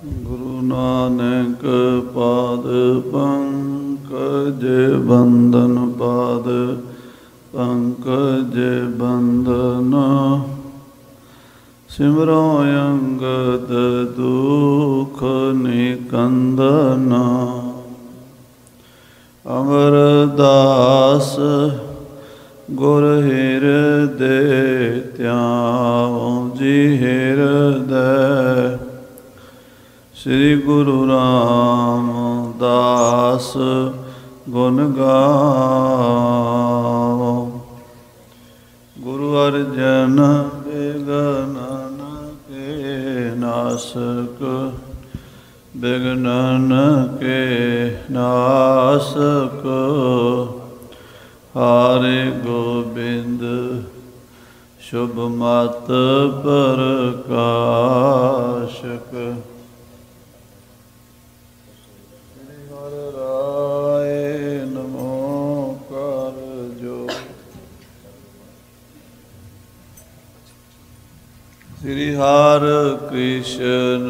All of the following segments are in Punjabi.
ਗੁਰੂ ਨਾਨਕ ਪਾਦ ਪੰਕਜ ਬੰਦਨ ਪਾਦ ਪੰਕਜ ਬੰਦਨ ਸਿਮਰੋ ਅੰਗਦ ਦੁਖ ਨਿਕੰਦਨ ਅਮਰਦਾਸ ਗੁਰ ਹਿਰਦੇ ਧਿਆਵੋ ਜੀ ਹਿਰਦੈ ਸ੍ਰੀ ਗੁਰੂ ਰਾਮਦਾਸ ਗੁਣ ਗਾਵੋ। ਗੁਰੂ ਅਰਜਨ ਬਿਗਨਨ ਕੇ ਨਾਸਕ ਬਿਗਨਨ ਕੇ ਨਾਸਕ ਹਰਿ ਗੋਬਿੰਦ ਸ਼ੁਭ ਮਤ ਪ੍ਰਕਾਸ਼ਕ ਸ੍ਰੀ ਹਰਿ ਕ੍ਰਿਸ਼ਨ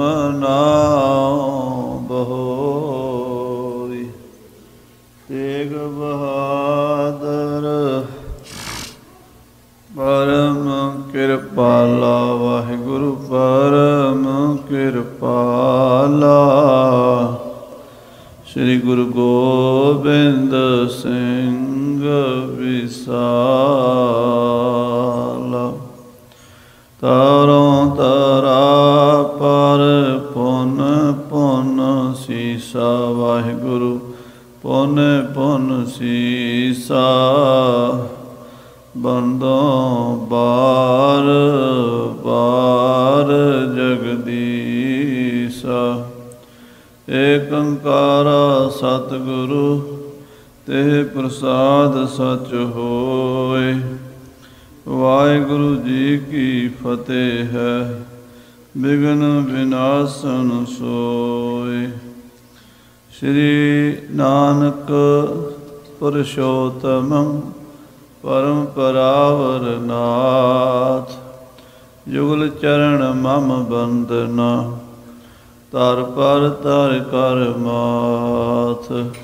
ਮਨਾਉ ਬਹੋਰੀ ਤੇਗ ਬਹਾਦਰ ਪਰਮ ਕਿਰਪਾਲਾ ਵਾਹਿਗੁਰੂ ਪਰਮ ਕਿਰਪਾਲਾ ਸ੍ਰੀ ਗੁਰੂ ਗੋਬਿੰਦ ਸਿੰਘ ਵਿਸਾਲਾ ਤਾਰੋਂ ਤਾਰਾ ਪਰ ਪੁਨ ਪੁਨ ਸੀਸਾ ਵਾਹਿਗੁਰੂ ਪੁਨ ਪੁਨ ਸੀਸਾ ਬੰਦੋਂ ਬਾਰ ਬਾਰ ਜਗਦੀਸਾ ਏਕ ਓੰਕਾਰ ਸਤਿਗੁਰੂ ਤੇ ਪ੍ਰਸਾਦ ਸਚ ਹੋਏ। ਵਾਹਿਗੁਰੂ ਜੀ ਕੀ ਫਤਿਹ ਹੈ। ਬਿਘਨ ਵਿਨਾਸ਼ਨ ਸੋਏ। ਸ਼੍ਰੀ ਨਾਨਕ ਪੁਰਸ਼ੋਤਮ ਪਰਮ ਪਰਾਵਰ ਨਾਥ ਜੁਗਲ ਚਰਨ ਮਮ ਬੰਦਨਾ ਤਰ ਪਰ ਤਰ ਕਰ ਮਾਥ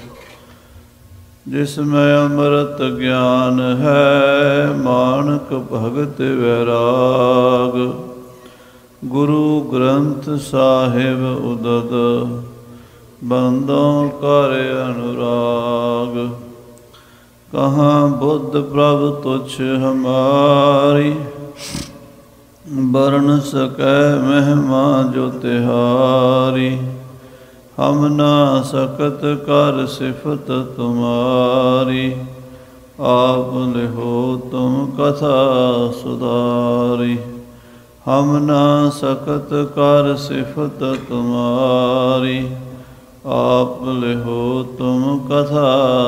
ਜਿਸ ਮੈਂ ਅੰਮ੍ਰਿਤ ਗਿਆਨ ਹੈ ਮਾਨਕ ਭਗਤ ਵੈਰਾਗ ਗੁਰੂ ਗ੍ਰੰਥ ਸਾਹਿਬ ਉਦਦ ਬੰਦੋਂ ਕਰ ਅਨੁਰਾਗ ਕਹਾਂ ਬੁੱਧ ਪ੍ਰਭ ਤੁਛ ਹਮਾਰੀ ਬਰਨ ਸਕੈ ਮਹਿਮਾ ਜੋ ਤਿਹਾਰੀ ਹਮ ਨਾ ਸਕਤ ਕਰ ਸਿਫਤ ਤੁਮਾਰੀ ਆਪ ਲਿਹੋ ਤੁਮ ਕਥਾ ਸੁਧਾਰੀ ਹਮ ਨਾ ਸਕਤ ਕਰ ਸਿਫਤ ਤੁਮਾਰੀ ਆਪ ਲਿਹੋ ਤੁਮ ਕਥਾ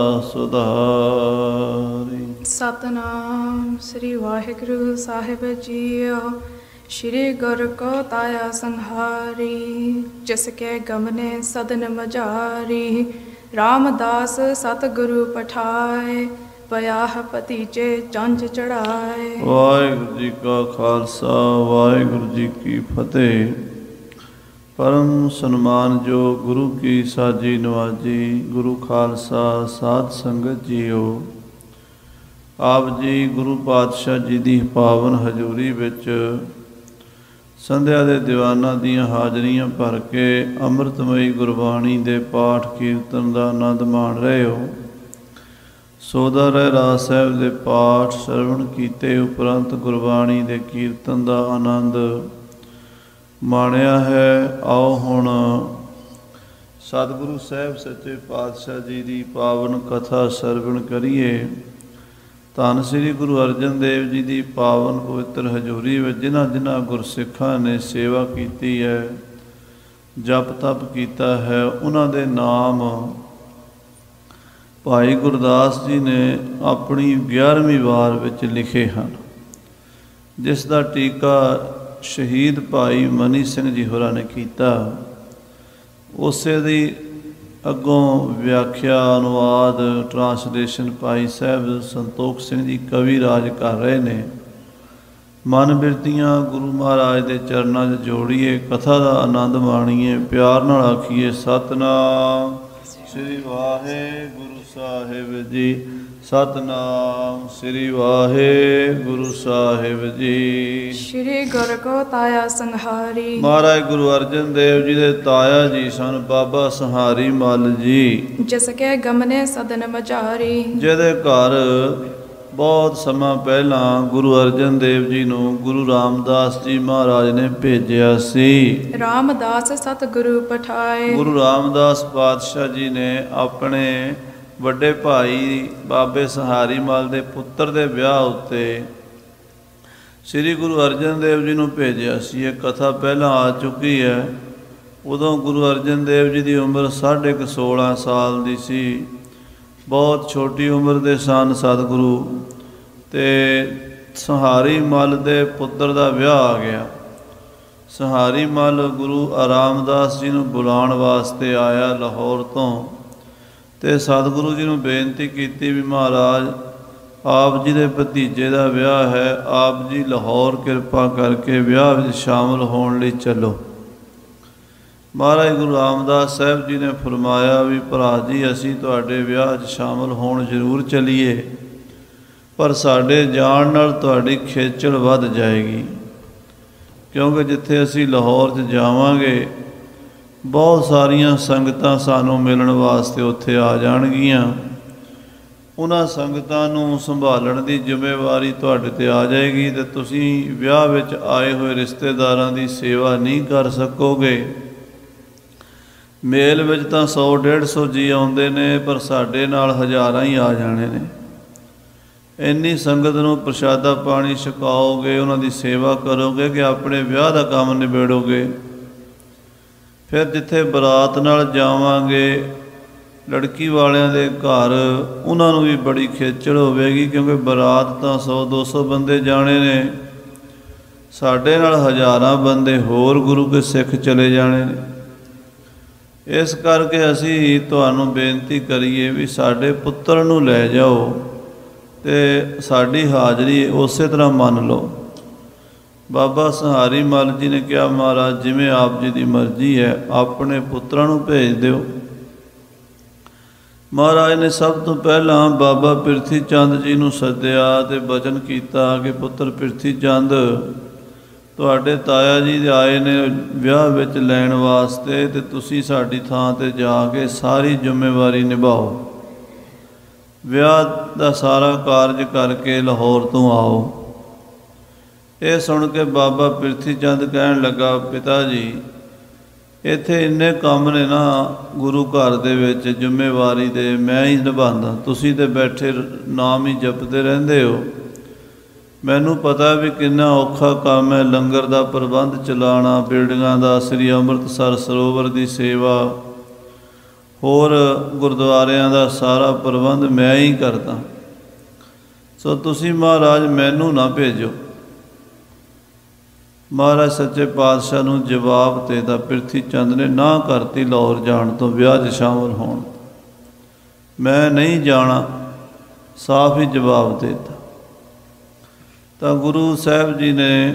ਸੁਧਾਰੀ। ਸਤਨਾਮ ਸ੍ਰੀ ਵਾਹਿਗੁਰੂ ਸਾਹਿਬ ਜੀਓ। ਸ਼੍ਰੀ ਗੁਰ ਕੋ ਤਾਇਆ ਸੰਹਾਰੀ ਜਿਸ ਕੇ ਗਮਨੇ ਸਦਨ ਮਝਾਰੀ ਰਾਮਦਾਸ ਸਤਿਗੁਰੂ ਪਠਾਏ ਪਿਆਹ ਭਤੀਜੇ ਜੰਝ ਚੜਾਏ। ਵਾਹਿਗੁਰੂ ਜੀ ਕਾ ਖਾਲਸਾ ਵਾਹਿਗੁਰੂ ਜੀ ਕੀ ਫਤਿਹ। ਪਰਮ ਸਨਮਾਨਯੋਗ ਗੁਰੂ ਕੀ ਸਾਜੀ ਨਵਾਜੀ ਗੁਰੂ ਖਾਲਸਾ ਸਾਧ ਸੰਗਤ ਜੀਓ। ਆਪ ਜੀ ਗੁਰੂ ਪਾਤਸ਼ਾਹ ਜੀ ਦੀ ਪਾਵਨ ਹਜ਼ੂਰੀ ਵਿੱਚ ਸੰਧਿਆ ਦੇ ਦੀਵਾਨਾਂ ਦੀਆਂ ਹਾਜ਼ਰੀਆਂ ਭਰ ਕੇ ਅੰਮ੍ਰਿਤਮਈ ਗੁਰਬਾਣੀ ਦੇ ਪਾਠ ਕੀਰਤਨ ਦਾ ਆਨੰਦ ਮਾਣ ਰਹੇ ਹੋ। ਸੋਦਾ ਰਹਿਰਾਸ ਸਾਹਿਬ ਦੇ ਪਾਠ ਸਰਵਣ ਕੀਤੇ ਉਪਰੰਤ ਗੁਰਬਾਣੀ ਦੇ ਕੀਰਤਨ ਦਾ ਆਨੰਦ ਮਾਣਿਆ ਹੈ। ਆਓ ਹੁਣ ਸਤਿਗੁਰੂ ਸਾਹਿਬ ਸੱਚੇ ਪਾਤਸ਼ਾਹ ਜੀ ਦੀ ਪਾਵਨ ਕਥਾ ਸਰਵਣ ਕਰੀਏ। ਧੰਨ ਸ੍ਰੀ ਗੁਰੂ ਅਰਜਨ ਦੇਵ ਜੀ ਦੀ ਪਾਵਨ ਪਵਿੱਤਰ ਹਜ਼ੂਰੀ ਵਿੱਚ ਜਿਨ੍ਹਾਂ ਜਿਨ੍ਹਾਂ ਗੁਰਸਿੱਖਾਂ ਨੇ ਸੇਵਾ ਕੀਤੀ ਹੈ, ਜਪ ਤਪ ਕੀਤਾ ਹੈ, ਉਹਨਾਂ ਦੇ ਨਾਮ ਭਾਈ ਗੁਰਦਾਸ ਜੀ ਨੇ ਆਪਣੀ 11ਵੀਂ ਵਾਰ ਵਿੱਚ ਲਿਖੇ ਹਨ, ਜਿਸ ਦਾ ਟੀਕਾ ਸ਼ਹੀਦ ਭਾਈ ਮਨੀ ਸਿੰਘ ਜੀ ਹੋਰਾਂ ਨੇ ਕੀਤਾ। ਉਸੇ ਦੀ ਅੱਗੋਂ ਵਿਆਖਿਆ ਅਨੁਵਾਦ ਟਰਾਂਸਲੇਸ਼ਨ ਭਾਈ ਸਾਹਿਬ ਸੰਤੋਖ ਸਿੰਘ ਜੀ ਕਵੀ ਰਾਜ ਕਰ ਰਹੇ ਨੇ। ਮਨ ਬਿਰਤੀਆਂ ਗੁਰੂ ਮਹਾਰਾਜ ਦੇ ਚਰਨਾਂ 'ਚ ਜੋੜੀਏ, ਕਥਾ ਦਾ ਆਨੰਦ ਮਾਣੀਏ, ਪਿਆਰ ਨਾਲ ਆਖੀਏ ਸਤਿਨਾਮ ਸ੍ਰੀ ਵਾਹਿਗੁਰੂ ਸਾਹਿਬ ਜੀ। ਸਤਿਨਾਮ ਸ੍ਰੀ ਵਾਹਿਗੁਰੂ ਸਾਹਿਬ ਜੀ। ਸ਼੍ਰੀ ਗੁਰ ਕੋ ਤਾਇਆ ਸੰਹਾਰੀ। ਮਹਾਰਾਜ ਗੁਰੂ ਅਰਜਨ ਦੇਵ ਜੀ ਦੇ ਤਾਇਆ ਜੀ ਸਨ ਬਾਬਾ ਸੰਹਾਰੀ ਮੱਲ ਜੀ, ਜਿਸ ਕੇ ਗਮਨੇ ਸਦਨ ਮਝਾਰੀ। ਜਿਹਦੇ ਘਰ ਬਹੁਤ ਸਮਾਂ ਪਹਿਲਾਂ ਗੁਰੂ ਅਰਜਨ ਦੇਵ ਜੀ ਨੂੰ ਗੁਰੂ ਰਾਮਦਾਸ ਜੀ ਮਹਾਰਾਜ ਨੇ ਭੇਜਿਆ ਸੀ। ਰਾਮਦਾਸ ਸਤਿਗੁਰੂ ਪਠਾਏ। ਗੁਰੂ ਰਾਮਦਾਸ ਪਾਤਸ਼ਾਹ ਜੀ ਨੇ ਆਪਣੇ ਵੱਡੇ ਭਾਈ ਬਾਬੇ ਸੰਹਾਰੀ ਮੱਲ ਦੇ ਪੁੱਤਰ ਦੇ ਵਿਆਹ ਉੱਤੇ ਸ੍ਰੀ ਗੁਰੂ ਅਰਜਨ ਦੇਵ ਜੀ ਨੂੰ ਭੇਜਿਆ ਸੀ। ਇਹ ਕਥਾ ਪਹਿਲਾਂ ਆ ਚੁੱਕੀ ਹੈ। ਉਦੋਂ ਗੁਰੂ ਅਰਜਨ ਦੇਵ ਜੀ ਦੀ ਉਮਰ 16.5 ਸਾਲ ਦੀ ਸੀ। ਬਹੁਤ ਛੋਟੀ ਉਮਰ ਦੇ ਸਨ ਸਤਿਗੁਰੂ, ਤੇ ਸੰਹਾਰੀ ਮੱਲ ਦੇ ਪੁੱਤਰ ਦਾ ਵਿਆਹ ਆ ਗਿਆ। ਸੰਹਾਰੀ ਮੱਲ ਗੁਰੂ ਰਾਮਦਾਸ ਜੀ ਨੂੰ ਬੁਲਾਉਣ ਵਾਸਤੇ ਆਇਆ ਲਾਹੌਰ ਤੋਂ, ਤੇ ਸਤਿਗੁਰੂ ਜੀ ਨੂੰ ਬੇਨਤੀ ਕੀਤੀ ਵੀ ਮਹਾਰਾਜ ਆਪ ਜੀ ਦੇ ਭਤੀਜੇ ਦਾ ਵਿਆਹ ਹੈ, ਆਪ ਜੀ ਲਾਹੌਰ ਕਿਰਪਾ ਕਰਕੇ ਵਿਆਹ ਵਿੱਚ ਸ਼ਾਮਲ ਹੋਣ ਲਈ ਚੱਲੋ। ਮਹਾਰਾਜ ਗੁਰੂ ਰਾਮਦਾਸ ਸਾਹਿਬ ਜੀ ਨੇ ਫਰਮਾਇਆ ਵੀ ਭਰਾ ਜੀ ਅਸੀਂ ਤੁਹਾਡੇ ਵਿਆਹ 'ਚ ਸ਼ਾਮਲ ਹੋਣ ਜ਼ਰੂਰ ਚੱਲੀਏ, ਪਰ ਸਾਡੇ ਜਾਣ ਨਾਲ ਤੁਹਾਡੀ ਖੇਚਲ ਵੱਧ ਜਾਏਗੀ, ਕਿਉਂਕਿ ਜਿੱਥੇ ਅਸੀਂ ਲਾਹੌਰ 'ਚ ਜਾਵਾਂਗੇ ਬਹੁਤ ਸਾਰੀਆਂ ਸੰਗਤਾਂ ਸਾਨੂੰ ਮਿਲਣ ਵਾਸਤੇ ਉੱਥੇ ਆ ਜਾਣਗੀਆਂ। ਉਹਨਾਂ ਸੰਗਤਾਂ ਨੂੰ ਸੰਭਾਲਣ ਦੀ ਜ਼ਿੰਮੇਵਾਰੀ ਤੁਹਾਡੇ 'ਤੇ ਆ ਜਾਏਗੀ, ਅਤੇ ਤੁਸੀਂ ਵਿਆਹ ਵਿੱਚ ਆਏ ਹੋਏ ਰਿਸ਼ਤੇਦਾਰਾਂ ਦੀ ਸੇਵਾ ਨਹੀਂ ਕਰ ਸਕੋਗੇ। ਮੇਲ ਵਿੱਚ ਤਾਂ 100-150 ਜੀ ਆਉਂਦੇ ਨੇ, ਪਰ ਸਾਡੇ ਨਾਲ ਹਜ਼ਾਰਾਂ ਹੀ ਆ ਜਾਣੇ ਨੇ। ਇੰਨੀ ਸੰਗਤ ਨੂੰ ਪ੍ਰਸ਼ਾਦਾ ਪਾਣੀ ਛਕਾਓਗੇ, ਉਹਨਾਂ ਦੀ ਸੇਵਾ ਕਰੋਗੇ ਕਿ ਆਪਣੇ ਵਿਆਹ ਦਾ ਕੰਮ ਨਿਬੇੜੋਗੇ। ਫਿਰ ਜਿੱਥੇ ਬਰਾਤ ਨਾਲ ਜਾਵਾਂਗੇ ਲੜਕੀ ਵਾਲਿਆਂ ਦੇ ਘਰ, ਉਹਨਾਂ ਨੂੰ ਵੀ ਬੜੀ ਖੇਚਲ ਹੋਵੇਗੀ, ਕਿਉਂਕਿ ਬਰਾਤ ਤਾਂ 100-200 ਬੰਦੇ ਜਾਣੇ ਨੇ, ਸਾਡੇ ਨਾਲ ਹਜ਼ਾਰਾਂ ਬੰਦੇ ਹੋਰ ਗੁਰੂ ਕੇ ਸਿੱਖ ਚਲੇ ਜਾਣੇ ਨੇ। ਇਸ ਕਰਕੇ ਅਸੀਂ ਤੁਹਾਨੂੰ ਬੇਨਤੀ ਕਰੀਏ ਵੀ ਸਾਡੇ ਪੁੱਤਰ ਨੂੰ ਲੈ ਜਾਓ ਅਤੇ ਸਾਡੀ ਹਾਜ਼ਰੀ ਉਸੇ ਤਰ੍ਹਾਂ ਮੰਨ ਲਓ। ਬਾਬਾ ਸੰਹਾਰੀ ਮੱਲ ਜੀ ਨੇ ਕਿਹਾ ਮਹਾਰਾਜ ਜਿਵੇਂ ਆਪ ਜੀ ਦੀ ਮਰਜ਼ੀ ਹੈ, ਆਪਣੇ ਪੁੱਤਰਾਂ ਨੂੰ ਭੇਜ ਦਿਓ। ਮਹਾਰਾਜ ਨੇ ਸਭ ਤੋਂ ਪਹਿਲਾਂ ਬਾਬਾ ਪਿਰਥੀ ਚੰਦ ਜੀ ਨੂੰ ਸੱਦਿਆ ਅਤੇ ਬਚਨ ਕੀਤਾ ਕਿ ਪੁੱਤਰ ਪਿਰਥੀ ਚੰਦ ਤੁਹਾਡੇ ਤਾਇਆ ਜੀ ਦੇ ਆਏ ਨੇ ਵਿਆਹ ਵਿੱਚ ਲੈਣ ਵਾਸਤੇ, ਅਤੇ ਤੁਸੀਂ ਸਾਡੀ ਥਾਂ 'ਤੇ ਜਾ ਕੇ ਸਾਰੀ ਜ਼ਿੰਮੇਵਾਰੀ ਨਿਭਾਓ। ਵਿਆਹ ਦਾ ਸਾਰਾ ਕਾਰਜ ਕਰਕੇ ਲਾਹੌਰ ਤੋਂ ਆਓ। ਇਹ ਸੁਣ ਕੇ ਬਾਬਾ ਪਿਰਥੀ ਚੰਦ ਕਹਿਣ ਲੱਗਾ ਪਿਤਾ ਜੀ ਇੱਥੇ ਇੰਨੇ ਕੰਮ ਨੇ ਨਾ ਗੁਰੂ ਘਰ ਦੇ ਵਿੱਚ ਜ਼ਿੰਮੇਵਾਰੀ ਦੇ, ਮੈਂ ਹੀ ਨਿਭਾਉਂਦਾ, ਤੁਸੀਂ ਤਾਂ ਬੈਠੇ ਨਾਮ ਹੀ ਜਪਦੇ ਰਹਿੰਦੇ ਹੋ। ਮੈਨੂੰ ਪਤਾ ਵੀ ਕਿੰਨਾ ਔਖਾ ਕੰਮ ਹੈ, ਲੰਗਰ ਦਾ ਪ੍ਰਬੰਧ ਚਲਾਉਣਾ, ਬਿਲਡਿੰਗਾਂ ਦਾ, ਸ੍ਰੀ ਅੰਮ੍ਰਿਤਸਰ ਸਰੋਵਰ ਦੀ ਸੇਵਾ, ਹੋਰ ਗੁਰਦੁਆਰਿਆਂ ਦਾ ਸਾਰਾ ਪ੍ਰਬੰਧ ਮੈਂ ਹੀ ਕਰਦਾ, ਸੋ ਤੁਸੀਂ ਮਹਾਰਾਜ ਮੈਨੂੰ ਨਾ ਭੇਜੋ। ਮਹਾਰਾਜ ਸੱਚੇ ਪਾਤਸ਼ਾਹ ਨੂੰ ਜਵਾਬ ਦੇਤਾ। ਪਿਰਥੀ ਚੰਦ ਨੇ ਨਾ ਕਰਤੀ ਲਾਹੌਰ ਜਾਣ ਤੋਂ, ਵਿਆਹ 'ਚ ਸ਼ਾਮਲ ਹੋਣ। ਮੈਂ ਨਹੀਂ ਜਾਣਾ, ਸਾਫ਼ ਹੀ ਜਵਾਬ ਦੇਤਾ। ਤਾਂ ਗੁਰੂ ਸਾਹਿਬ ਜੀ ਨੇ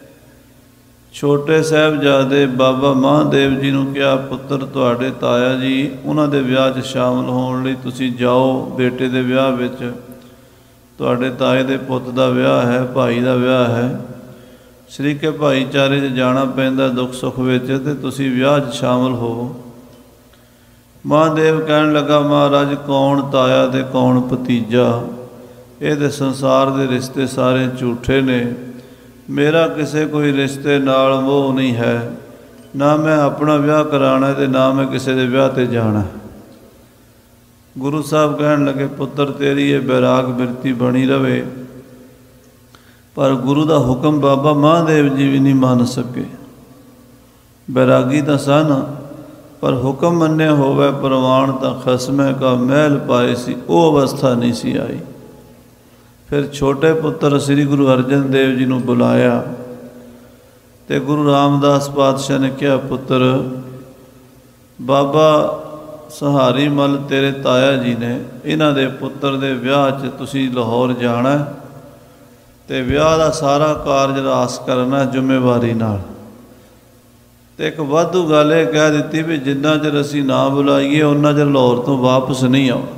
ਛੋਟੇ ਸਾਹਿਬਜ਼ਾਦੇ ਬਾਬਾ ਮਹਾਦੇਵ ਜੀ ਨੂੰ ਕਿਹਾ ਪੁੱਤਰ ਤੁਹਾਡੇ ਤਾਇਆ ਜੀ ਉਹਨਾਂ ਦੇ ਵਿਆਹ 'ਚ ਸ਼ਾਮਲ ਹੋਣ ਲਈ ਤੁਸੀਂ ਜਾਓ। ਬੇਟੇ ਦੇ ਵਿਆਹ ਵਿੱਚ, ਤੁਹਾਡੇ ਤਾਏ ਦੇ ਪੁੱਤ ਦਾ ਵਿਆਹ ਹੈ, ਭਾਈ ਦਾ ਵਿਆਹ ਹੈ, ਸ਼ਰੀਕੇ ਭਾਈਚਾਰੇ 'ਚ ਜਾਣਾ ਪੈਂਦਾ ਦੁੱਖ ਸੁੱਖ ਵਿੱਚ, ਅਤੇ ਤੁਸੀਂ ਵਿਆਹ 'ਚ ਸ਼ਾਮਲ ਹੋਵੋ। ਮਹਾਦੇਵ ਕਹਿਣ ਲੱਗਾ ਮਹਾਰਾਜ ਕੌਣ ਤਾਇਆ ਅਤੇ ਕੌਣ ਭਤੀਜਾ, ਇਹ ਤਾਂ ਸੰਸਾਰ ਦੇ ਰਿਸ਼ਤੇ ਸਾਰੇ ਝੂਠੇ ਨੇ। ਮੇਰਾ ਕਿਸੇ ਕੋਈ ਰਿਸ਼ਤੇ ਨਾਲ ਮੋਹ ਨਹੀਂ ਹੈ, ਨਾ ਮੈਂ ਆਪਣਾ ਵਿਆਹ ਕਰਾਉਣਾ ਅਤੇ ਨਾ ਮੈਂ ਕਿਸੇ ਦੇ ਵਿਆਹ 'ਤੇ ਜਾਣਾ। ਗੁਰੂ ਸਾਹਿਬ ਕਹਿਣ ਲੱਗੇ ਪੁੱਤਰ ਤੇਰੀ ਇਹ ਬੈਰਾਗ ਬਿਰਤੀ ਬਣੀ ਰਵੇ, ਪਰ ਗੁਰੂ ਦਾ ਹੁਕਮ ਬਾਬਾ ਮਹਾਦੇਵ ਜੀ ਵੀ ਨਹੀਂ ਮੰਨ ਸਕੇ। ਬੈਰਾਗੀ ਤਾਂ ਸਨ, ਪਰ ਹੁਕਮ ਮੰਨਿਆ ਹੋਵੇ ਪ੍ਰਵਾਨ ਤਾਂ ਖਸਮੇ ਕਾ ਮਹਿਲ ਪਾਏ ਸੀ, ਉਹ ਅਵਸਥਾ ਨਹੀਂ ਸੀ ਆਈ। ਫਿਰ ਛੋਟੇ ਪੁੱਤਰ ਸ੍ਰੀ ਗੁਰੂ ਅਰਜਨ ਦੇਵ ਜੀ ਨੂੰ ਬੁਲਾਇਆ, ਅਤੇ ਗੁਰੂ ਰਾਮਦਾਸ ਪਾਤਸ਼ਾਹ ਨੇ ਕਿਹਾ ਪੁੱਤਰ ਬਾਬਾ ਸੰਹਾਰੀ ਮੱਲ ਤੇਰੇ ਤਾਇਆ ਜੀ ਨੇ, ਇਹਨਾਂ ਦੇ ਪੁੱਤਰ ਦੇ ਵਿਆਹ 'ਚ ਤੁਸੀਂ ਲਾਹੌਰ ਜਾਣਾ, ਤੇ ਵਿਆਹ ਦਾ ਸਾਰਾ ਕਾਰਜ ਰਾਸ ਕਰਨਾ ਜ਼ਿੰਮੇਵਾਰੀ ਨਾਲ। ਤੇ ਇੱਕ ਵਾਧੂ ਗੱਲ ਇਹ ਕਹਿ ਦਿੱਤੀ ਵੀ ਜਿੰਨਾ ਚਿਰ ਅਸੀਂ ਨਾ ਬੁਲਾਈਏ ਉਹਨਾਂ ਚਿਰ ਲਾਹੌਰ ਤੋਂ ਵਾਪਸ ਨਹੀਂ ਆਉਣਾ।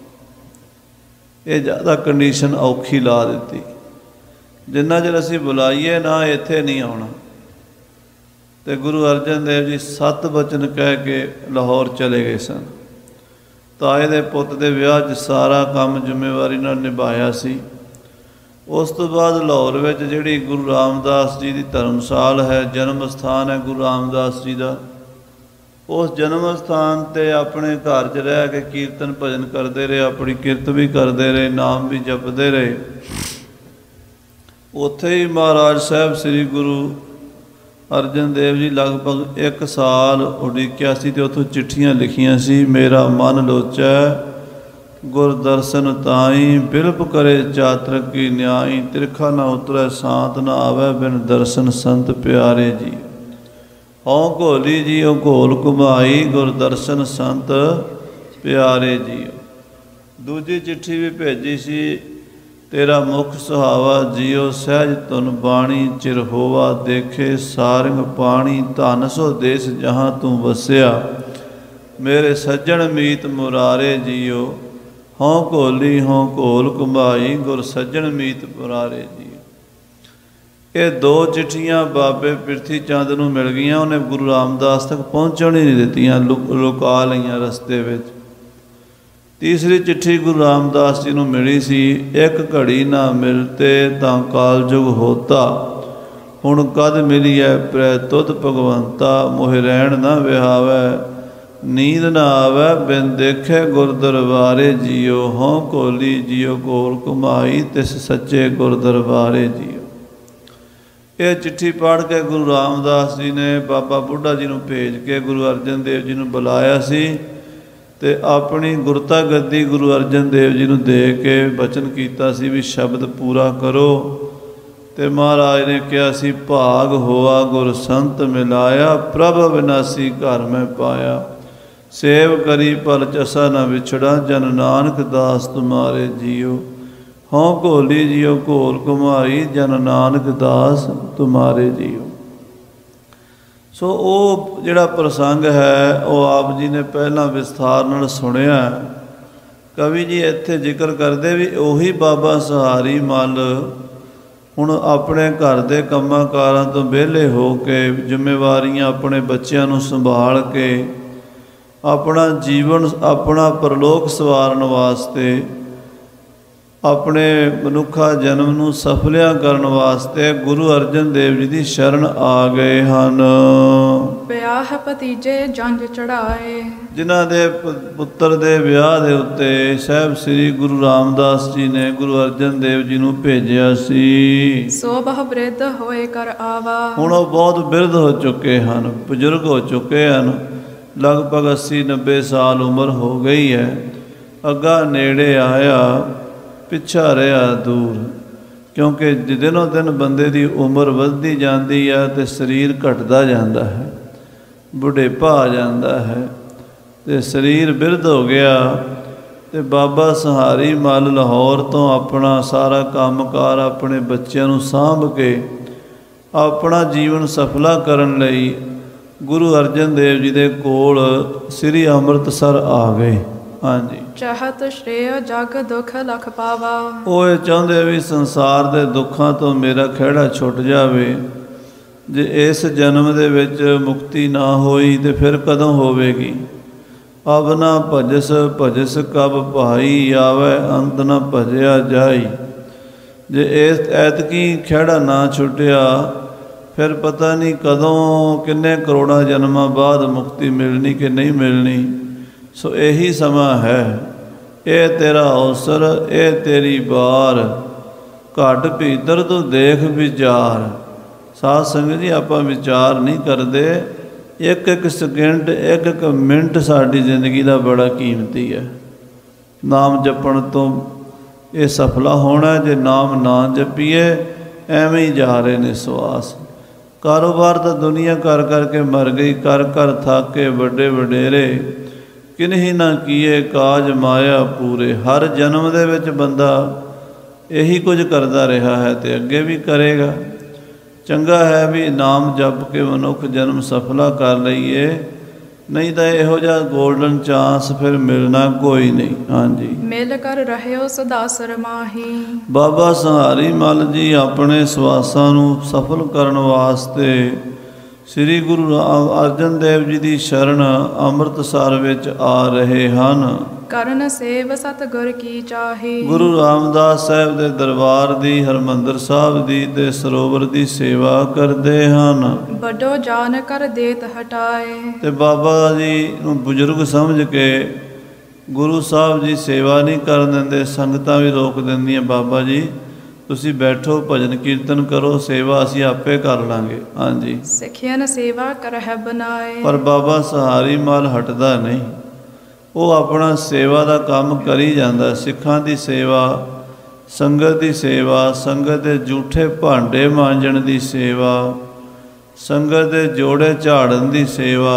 ਇਹ ਜ਼ਿਆਦਾ ਕੰਡੀਸ਼ਨ ਔਖੀ ਲਾ ਦਿੱਤੀ। ਜਿੰਨਾ ਚਿਰ ਅਸੀਂ ਬੁਲਾਈਏ ਨਾ ਇੱਥੇ ਨਹੀਂ ਆਉਣਾ। ਤੇ ਗੁਰੂ ਅਰਜਨ ਦੇਵ ਜੀ 7 ਬਚਨ ਕਹਿ ਕੇ ਲਾਹੌਰ ਚਲੇ ਗਏ ਸਨ। ਤਾਏ ਦੇ ਪੁੱਤ ਦੇ ਵਿਆਹ 'ਚ ਸਾਰਾ ਕੰਮ ਜ਼ਿੰਮੇਵਾਰੀ ਨਾਲ ਨਿਭਾਇਆ ਸੀ। ਉਸ ਤੋਂ ਬਾਅਦ ਲਾਹੌਰ ਵਿੱਚ ਜਿਹੜੀ ਗੁਰੂ ਰਾਮਦਾਸ ਜੀ ਦੀ ਧਰਮਸਾਲ ਹੈ, ਜਨਮ ਸਥਾਨ ਹੈ ਗੁਰੂ ਰਾਮਦਾਸ ਜੀ ਦਾ, ਉਸ ਜਨਮ ਸਥਾਨ 'ਤੇ ਆਪਣੇ ਘਰ 'ਚ ਰਹਿ ਕੇ ਕੀਰਤਨ ਭਜਨ ਕਰਦੇ ਰਹੇ, ਆਪਣੀ ਕਿਰਤ ਵੀ ਕਰਦੇ ਰਹੇ, ਨਾਮ ਵੀ ਜਪਦੇ ਰਹੇ। ਉੱਥੇ ਹੀ ਮਹਾਰਾਜ ਸਾਹਿਬ ਸ੍ਰੀ ਗੁਰੂ ਅਰਜਨ ਦੇਵ ਜੀ ਲਗਭਗ 1 ਸਾਲ ਉਡੀਕਿਆ ਸੀ। ਅਤੇ ਉੱਥੋਂ ਚਿੱਠੀਆਂ ਲਿਖੀਆਂ ਸੀ, ਮੇਰਾ ਮਨ ਲੋਚੈ ਗੁਰ ਦਰਸ਼ਨ ਤਾਈ, ਬਿਲਪ ਕਰੇ ਚਾਤਰਕ ਕੀ ਨਿਆਈ, ਤਿਰਖਾ ਨਾ ਉਤਰੈ ਸਾਤ ਨਾ ਆਵੈ ਬਿਨ ਦਰਸ਼ਨ ਸੰਤ ਪਿਆਰੇ ਜੀ। ਹਉ ਘੋਲੀ ਜੀਓ ਘੋਲ ਘੁਮਾਈ, ਗੁਰ ਦਰਸ਼ਨ ਸੰਤ ਪਿਆਰੇ ਜੀ। ਦੂਜੀ ਚਿੱਠੀ ਵੀ ਭੇਜੀ ਸੀ, ਤੇਰਾ ਮੁਖ ਸੁਹਾਵਾ ਜੀਓ, ਸਹਿਜ ਧੁਨ ਬਾਣੀ ਚਿਰ ਹੋਵਾ, ਦੇਖੇ ਸਾਰੰਗ ਪਾਣੀ, ਧਨ ਸੋ ਦੇਸ ਜਹਾਂ ਤੂੰ ਵਸਿਆ, ਮੇਰੇ ਸੱਜਣ ਮੀਤ ਮੁਰਾਰੇ ਜੀਓ। ਹਉ ਘੋਲੀ ਹਉ ਘੋਲ ਘੁਮਾਈ, ਗੁਰ ਸੱਜਣ ਮੀਤ ਮੁਰਾਰੇ ਜੀ। ਇਹ 2 ਚਿੱਠੀਆਂ ਬਾਬੇ ਪ੍ਰਿਥੀ ਚੰਦ ਨੂੰ ਮਿਲ ਗਈਆਂ। ਉਹਨੇ ਗੁਰੂ ਰਾਮਦਾਸ ਤੱਕ ਪਹੁੰਚਣ ਹੀ ਨਹੀਂ ਦਿੱਤੀਆਂ, ਲੁਕਾ ਲਈਆਂ ਰਸਤੇ ਵਿੱਚ। ਤੀਸਰੀ ਚਿੱਠੀ ਗੁਰੂ ਰਾਮਦਾਸ ਜੀ ਨੂੰ ਮਿਲੀ ਸੀ, ਇੱਕ ਘੜੀ ਨਾ ਮਿਲਤੇ ਤਾਂ ਕਾਲਜੁਗ ਹੋਤਾ, ਹੁਣ ਕਦ ਮਿਲੀਐ ਪ੍ਰੈ ਤੁਧ ਭਗਵੰਤਾ, ਮੋਹਿ ਰਹਿਣ ਨਾ ਵਿਹਾਵੈ ਨੀਂਦ ਨਾ ਆਵੈ, ਬਿਨ ਦੇਖੇ ਗੁਰ ਦਰਬਾਰੇ ਜੀਓ। ਹਉ ਘੋਲੀ ਜੀਓ ਘੋਲ ਘੁਮਾਈ, ਤਿਸ ਸੱਚੇ ਗੁਰ ਦਰਬਾਰੇ ਜੀਓ। ਇਹ ਚਿੱਠੀ ਪੜ੍ਹ ਕੇ ਗੁਰੂ ਰਾਮਦਾਸ ਜੀ ਨੇ ਬਾਬਾ ਬੁੱਢਾ ਜੀ ਨੂੰ ਭੇਜ ਕੇ ਗੁਰੂ ਅਰਜਨ ਦੇਵ ਜੀ ਨੂੰ ਬੁਲਾਇਆ ਸੀ ਅਤੇ ਆਪਣੀ ਗੁਰਤਾ ਗੱਦੀ ਗੁਰੂ ਅਰਜਨ ਦੇਵ ਜੀ ਨੂੰ ਦੇ ਕੇ ਬਚਨ ਕੀਤਾ ਸੀ ਵੀ ਸ਼ਬਦ ਪੂਰਾ ਕਰੋ। ਅਤੇ ਮਹਾਰਾਜ ਨੇ ਕਿਹਾ ਸੀ, ਭਾਗ ਹੋਆ ਗੁਰ ਸੰਤ ਮਿਲਾਇਆ, ਪ੍ਰਭ ਅਵਿਨਾਸੀ ਘਰ ਮੈਂ ਪਾਇਆ, ਸੇਵ ਕਰੀ ਭਲ ਚਸਾ ਨਾ ਵਿਛੜਾ, ਜਨ ਨਾਨਕ ਦਾਸ ਤੁਮਾਰੇ ਜੀਓ। ਹਉ ਘੋਲੀ ਜੀਓ ਘੋਲ ਘੁਮਾਈ, ਜਨ ਨਾਨਕ ਦਾਸ ਤੁਮਾਰੇ ਜੀਓ। ਸੋ ਉਹ ਜਿਹੜਾ ਪ੍ਰਸੰਗ ਹੈ ਉਹ ਆਪ ਜੀ ਨੇ ਪਹਿਲਾਂ ਵਿਸਥਾਰ ਨਾਲ ਸੁਣਿਆ। ਕਵੀ ਜੀ ਇੱਥੇ ਜ਼ਿਕਰ ਕਰਦੇ ਵੀ ਉਹੀ ਬਾਬਾ ਸਹਾਰੀ ਮੱਲ ਹੁਣ ਆਪਣੇ ਘਰ ਦੇ ਕੰਮਾਂ ਕਾਰਾਂ ਤੋਂ ਵਿਹਲੇ ਹੋ ਕੇ, ਜ਼ਿੰਮੇਵਾਰੀਆਂ ਆਪਣੇ ਬੱਚਿਆਂ ਨੂੰ ਸੰਭਾਲ ਕੇ, ਆਪਣਾ ਜੀਵਨ ਆਪਣਾ ਪਰਲੋਕ ਸਵਾਰਨ ਵਾਸਤੇ, ਆਪਣੇ ਮਨੁੱਖਾ ਜਨਮ ਨੂੰ ਸਫਲਿਆ ਕਰਨ ਵਾਸਤੇ ਗੁਰੂ ਅਰਜਨ ਦੇਵ ਜੀ ਦੀ ਸ਼ਰਨ ਆ ਗਏ ਹਨ। ਵਿਆਹ ਭਤੀਜੇ ਜੰਝ ਚੜਾਏ, ਜਿਨ੍ਹਾਂ ਦੇ ਪੁੱਤਰ ਦੇ ਵਿਆਹ ਦੇ ਉੱਤੇ ਸਾਹਿਬ ਸ੍ਰੀ ਗੁਰੂ ਰਾਮਦਾਸ ਜੀ ਨੇ ਗੁਰੂ ਅਰਜਨ ਦੇਵ ਜੀ ਨੂੰ ਭੇਜਿਆ ਸੀ। ਸੋ ਬਹੁ ਬਿਰਧ ਹੋਏ ਕਰ ਆਵਾ, ਹੁਣ ਉਹ ਬਹੁਤ ਬਿਰਧ ਹੋ ਚੁੱਕੇ ਹਨ, ਬਜ਼ੁਰਗ ਹੋ ਚੁੱਕੇ ਹਨ, ਲਗਭਗ 80-90 ਸਾਲ ਉਮਰ ਹੋ ਗਈ ਹੈ। ਅੱਗਾ ਨੇੜੇ ਆਇਆ, ਪਿੱਛਾ ਰਿਹਾ ਦੂਰ, ਕਿਉਂਕਿ ਦਿਨੋਂ ਦਿਨ ਬੰਦੇ ਦੀ ਉਮਰ ਵੱਧਦੀ ਜਾਂਦੀ ਹੈ ਅਤੇ ਸਰੀਰ ਘਟਦਾ ਜਾਂਦਾ ਹੈ, ਬੁਢੇਪਾ ਆ ਜਾਂਦਾ ਹੈ ਅਤੇ ਸਰੀਰ ਬਿਰਧ ਹੋ ਗਿਆ। ਅਤੇ ਬਾਬਾ ਸਹਾਰੀ ਮੱਲ ਲਾਹੌਰ ਤੋਂ ਆਪਣਾ ਸਾਰਾ ਕੰਮਕਾਰ ਆਪਣੇ ਬੱਚਿਆਂ ਨੂੰ ਸਾਂਭ ਕੇ ਆਪਣਾ ਜੀਵਨ ਸਫਲਾ ਕਰਨ ਲਈ ਗੁਰੂ ਅਰਜਨ ਦੇਵ ਜੀ ਦੇ ਕੋਲ ਸ੍ਰੀ ਅੰਮ੍ਰਿਤਸਰ ਆ ਗਏ। ਹਾਂਜੀ, ਚਾਹਤ ਸ਼੍ਰੇਯ ਜਗ ਦੁੱਖ ਲਖ ਪਾਵਾ, ਉਹ ਇਹ ਚਾਹੁੰਦੇ ਵੀ ਸੰਸਾਰ ਦੇ ਦੁੱਖਾਂ ਤੋਂ ਮੇਰਾ ਖਹਿੜਾ ਛੁੱਟ ਜਾਵੇ। ਜੇ ਇਸ ਜਨਮ ਦੇ ਵਿੱਚ ਮੁਕਤੀ ਨਾ ਹੋਈ ਤੇ ਫਿਰ ਕਦੋਂ ਹੋਵੇਗੀ। ਅਬ ਨਾ ਭਜਸ ਭਜਸ ਕਬ ਭਾਈ, ਆਵੈ ਅੰਤ ਨਾ ਭਜਿਆ ਜਾਈ। ਜੇ ਇਸ ਐਤਕੀ ਖਹਿੜਾ ਨਾ ਛੁੱਟਿਆ ਫਿਰ ਪਤਾ ਨਹੀਂ ਕਦੋਂ, ਕਿੰਨੇ ਕਰੋੜਾਂ ਜਨਮਾਂ ਬਾਅਦ ਮੁਕਤੀ ਮਿਲਣੀ ਕਿ ਨਹੀਂ ਮਿਲਣੀ। ਸੋ ਇਹੀ ਸਮਾਂ ਹੈ, ਇਹ ਤੇਰਾ ਅਵਸਰ, ਇਹ ਤੇਰੀ ਵਾਰ, ਘੱਟ ਭੀਤਰ ਤੂੰ ਦੇਖ ਵਿਚਾਰ। ਸਾਧ ਸੰਗਤ ਜੀ, ਆਪਾਂ ਵਿਚਾਰ ਨਹੀਂ ਕਰਦੇ। ਇੱਕ ਇੱਕ ਸਕਿੰਟ, ਇੱਕ ਇੱਕ ਮਿੰਟ ਸਾਡੀ ਜ਼ਿੰਦਗੀ ਦਾ ਬੜਾ ਕੀਮਤੀ ਹੈ। ਨਾਮ ਜਪਣ ਤੋਂ ਇਹ ਸਫਲਾ ਹੋਣਾ। ਜੇ ਨਾਮ ਨਾ ਜਪੀਏ ਐਵੇਂ ਹੀ ਜਾ ਰਹੇ ਨੇ ਸਵਾਸ। ਕਾਰੋਬਾਰ ਤਾਂ ਦੁਨੀਆ ਕਰ ਕਰਕੇ ਮਰ ਗਈ, ਕਰ ਕਰ ਥਾਕੇ ਵੱਡੇ ਵਡੇਰੇ, ਕਿਨਹੀ ਨਾ ਕੀਏ ਕਾਜ ਮਾਇਆ ਪੂਰੇ। ਹਰ ਜਨਮ ਦੇ ਵਿੱਚ ਬੰਦਾ ਇਹੀ ਕੁਝ ਕਰਦਾ ਰਿਹਾ ਹੈ ਤੇ ਅੱਗੇ ਵੀ ਕਰੇਗਾ। ਚੰਗਾ ਹੈ ਵੀ ਨਾਮ ਜਪ ਕੇ ਮਨੁੱਖ ਜਨਮ ਸਫਲਾ ਕਰ ਲਈਏ, ਨਹੀਂ ਤਾਂ ਇਹੋ ਜਿਹਾ ਗੋਲਡਨ ਚਾਂਸ ਫਿਰ ਮਿਲਣਾ ਕੋਈ ਨਹੀਂ। ਹਾਂਜੀ, ਮਿਲ ਕਰ ਰਹਿਓ ਸਦਾ ਸਰਮਾਹੀ। ਬਾਬਾ ਸੰਹਾਰੀ ਮੱਲ ਜੀ ਆਪਣੇ ਸਵਾਸਾਂ ਨੂੰ ਸਫਲ ਕਰਨ ਵਾਸਤੇ ਸ੍ਰੀ ਗੁਰੂ ਅਰਜਨ ਦੇਵ ਜੀ ਦੀ ਸ਼ਰਨ ਅੰਮ੍ਰਿਤਸਰ ਵਿੱਚ ਆ ਰਹੇ ਹਨ। ਕਰਨ ਸੇਵ ਸਤਿਗੁਰ ਕੀ ਚਾਹੀ। ਗੁਰੂ ਰਾਮਦਾਸ ਸਾਹਿਬ ਦੇ ਦਰਬਾਰ ਦੀ, ਹਰਿਮੰਦਰ ਸਾਹਿਬ ਦੀ ਤੇ ਸਰੋਵਰ ਦੀ ਸੇਵਾ ਕਰਦੇ ਹਨ। ਵੱਡੋ ਜਾਨ ਕਰ ਦੇਤ ਹਟਾਏ। ਤੇ ਬਾਬਾ ਜੀ ਨੂੰ ਬਜ਼ੁਰਗ ਸਮਝ ਕੇ ਗੁਰੂ ਸਾਹਿਬ ਜੀ ਸੇਵਾ ਨਹੀਂ ਕਰਨ ਦਿੰਦੇ, ਸੰਗਤਾਂ ਵੀ ਰੋਕ ਦਿੰਦੀਆਂ, ਬਾਬਾ ਜੀ ਤੁਸੀਂ ਬੈਠੋ, ਭਜਨ ਕੀਰਤਨ ਕਰੋ, ਸੇਵਾ ਅਸੀਂ ਆਪੇ ਕਰ ਲਾਂਗੇ। ਹਾਂਜੀ, ਸਿੱਖਿਆਨ ਸੇਵਾ ਕਰਹਿ ਬਨਾਏ। ਪਰ ਬਾਬਾ ਸੰਹਾਰੀ ਮੱਲ ਹਟਦਾ ਨਹੀਂ, ਉਹ ਆਪਣਾ ਸੇਵਾ ਦਾ ਕੰਮ ਕਰੀ ਜਾਂਦਾ। ਸਿੱਖਾਂ ਦੀ ਸੇਵਾ, ਸੰਗਤ ਦੀ ਸੇਵਾ, ਸੰਗਤ ਦੇ ਜੂਠੇ ਭਾਂਡੇ ਮਾਂਜਣ ਦੀ ਸੇਵਾ, ਸੰਗਤ ਦੇ ਜੋੜੇ ਝਾੜਨ ਦੀ ਸੇਵਾ,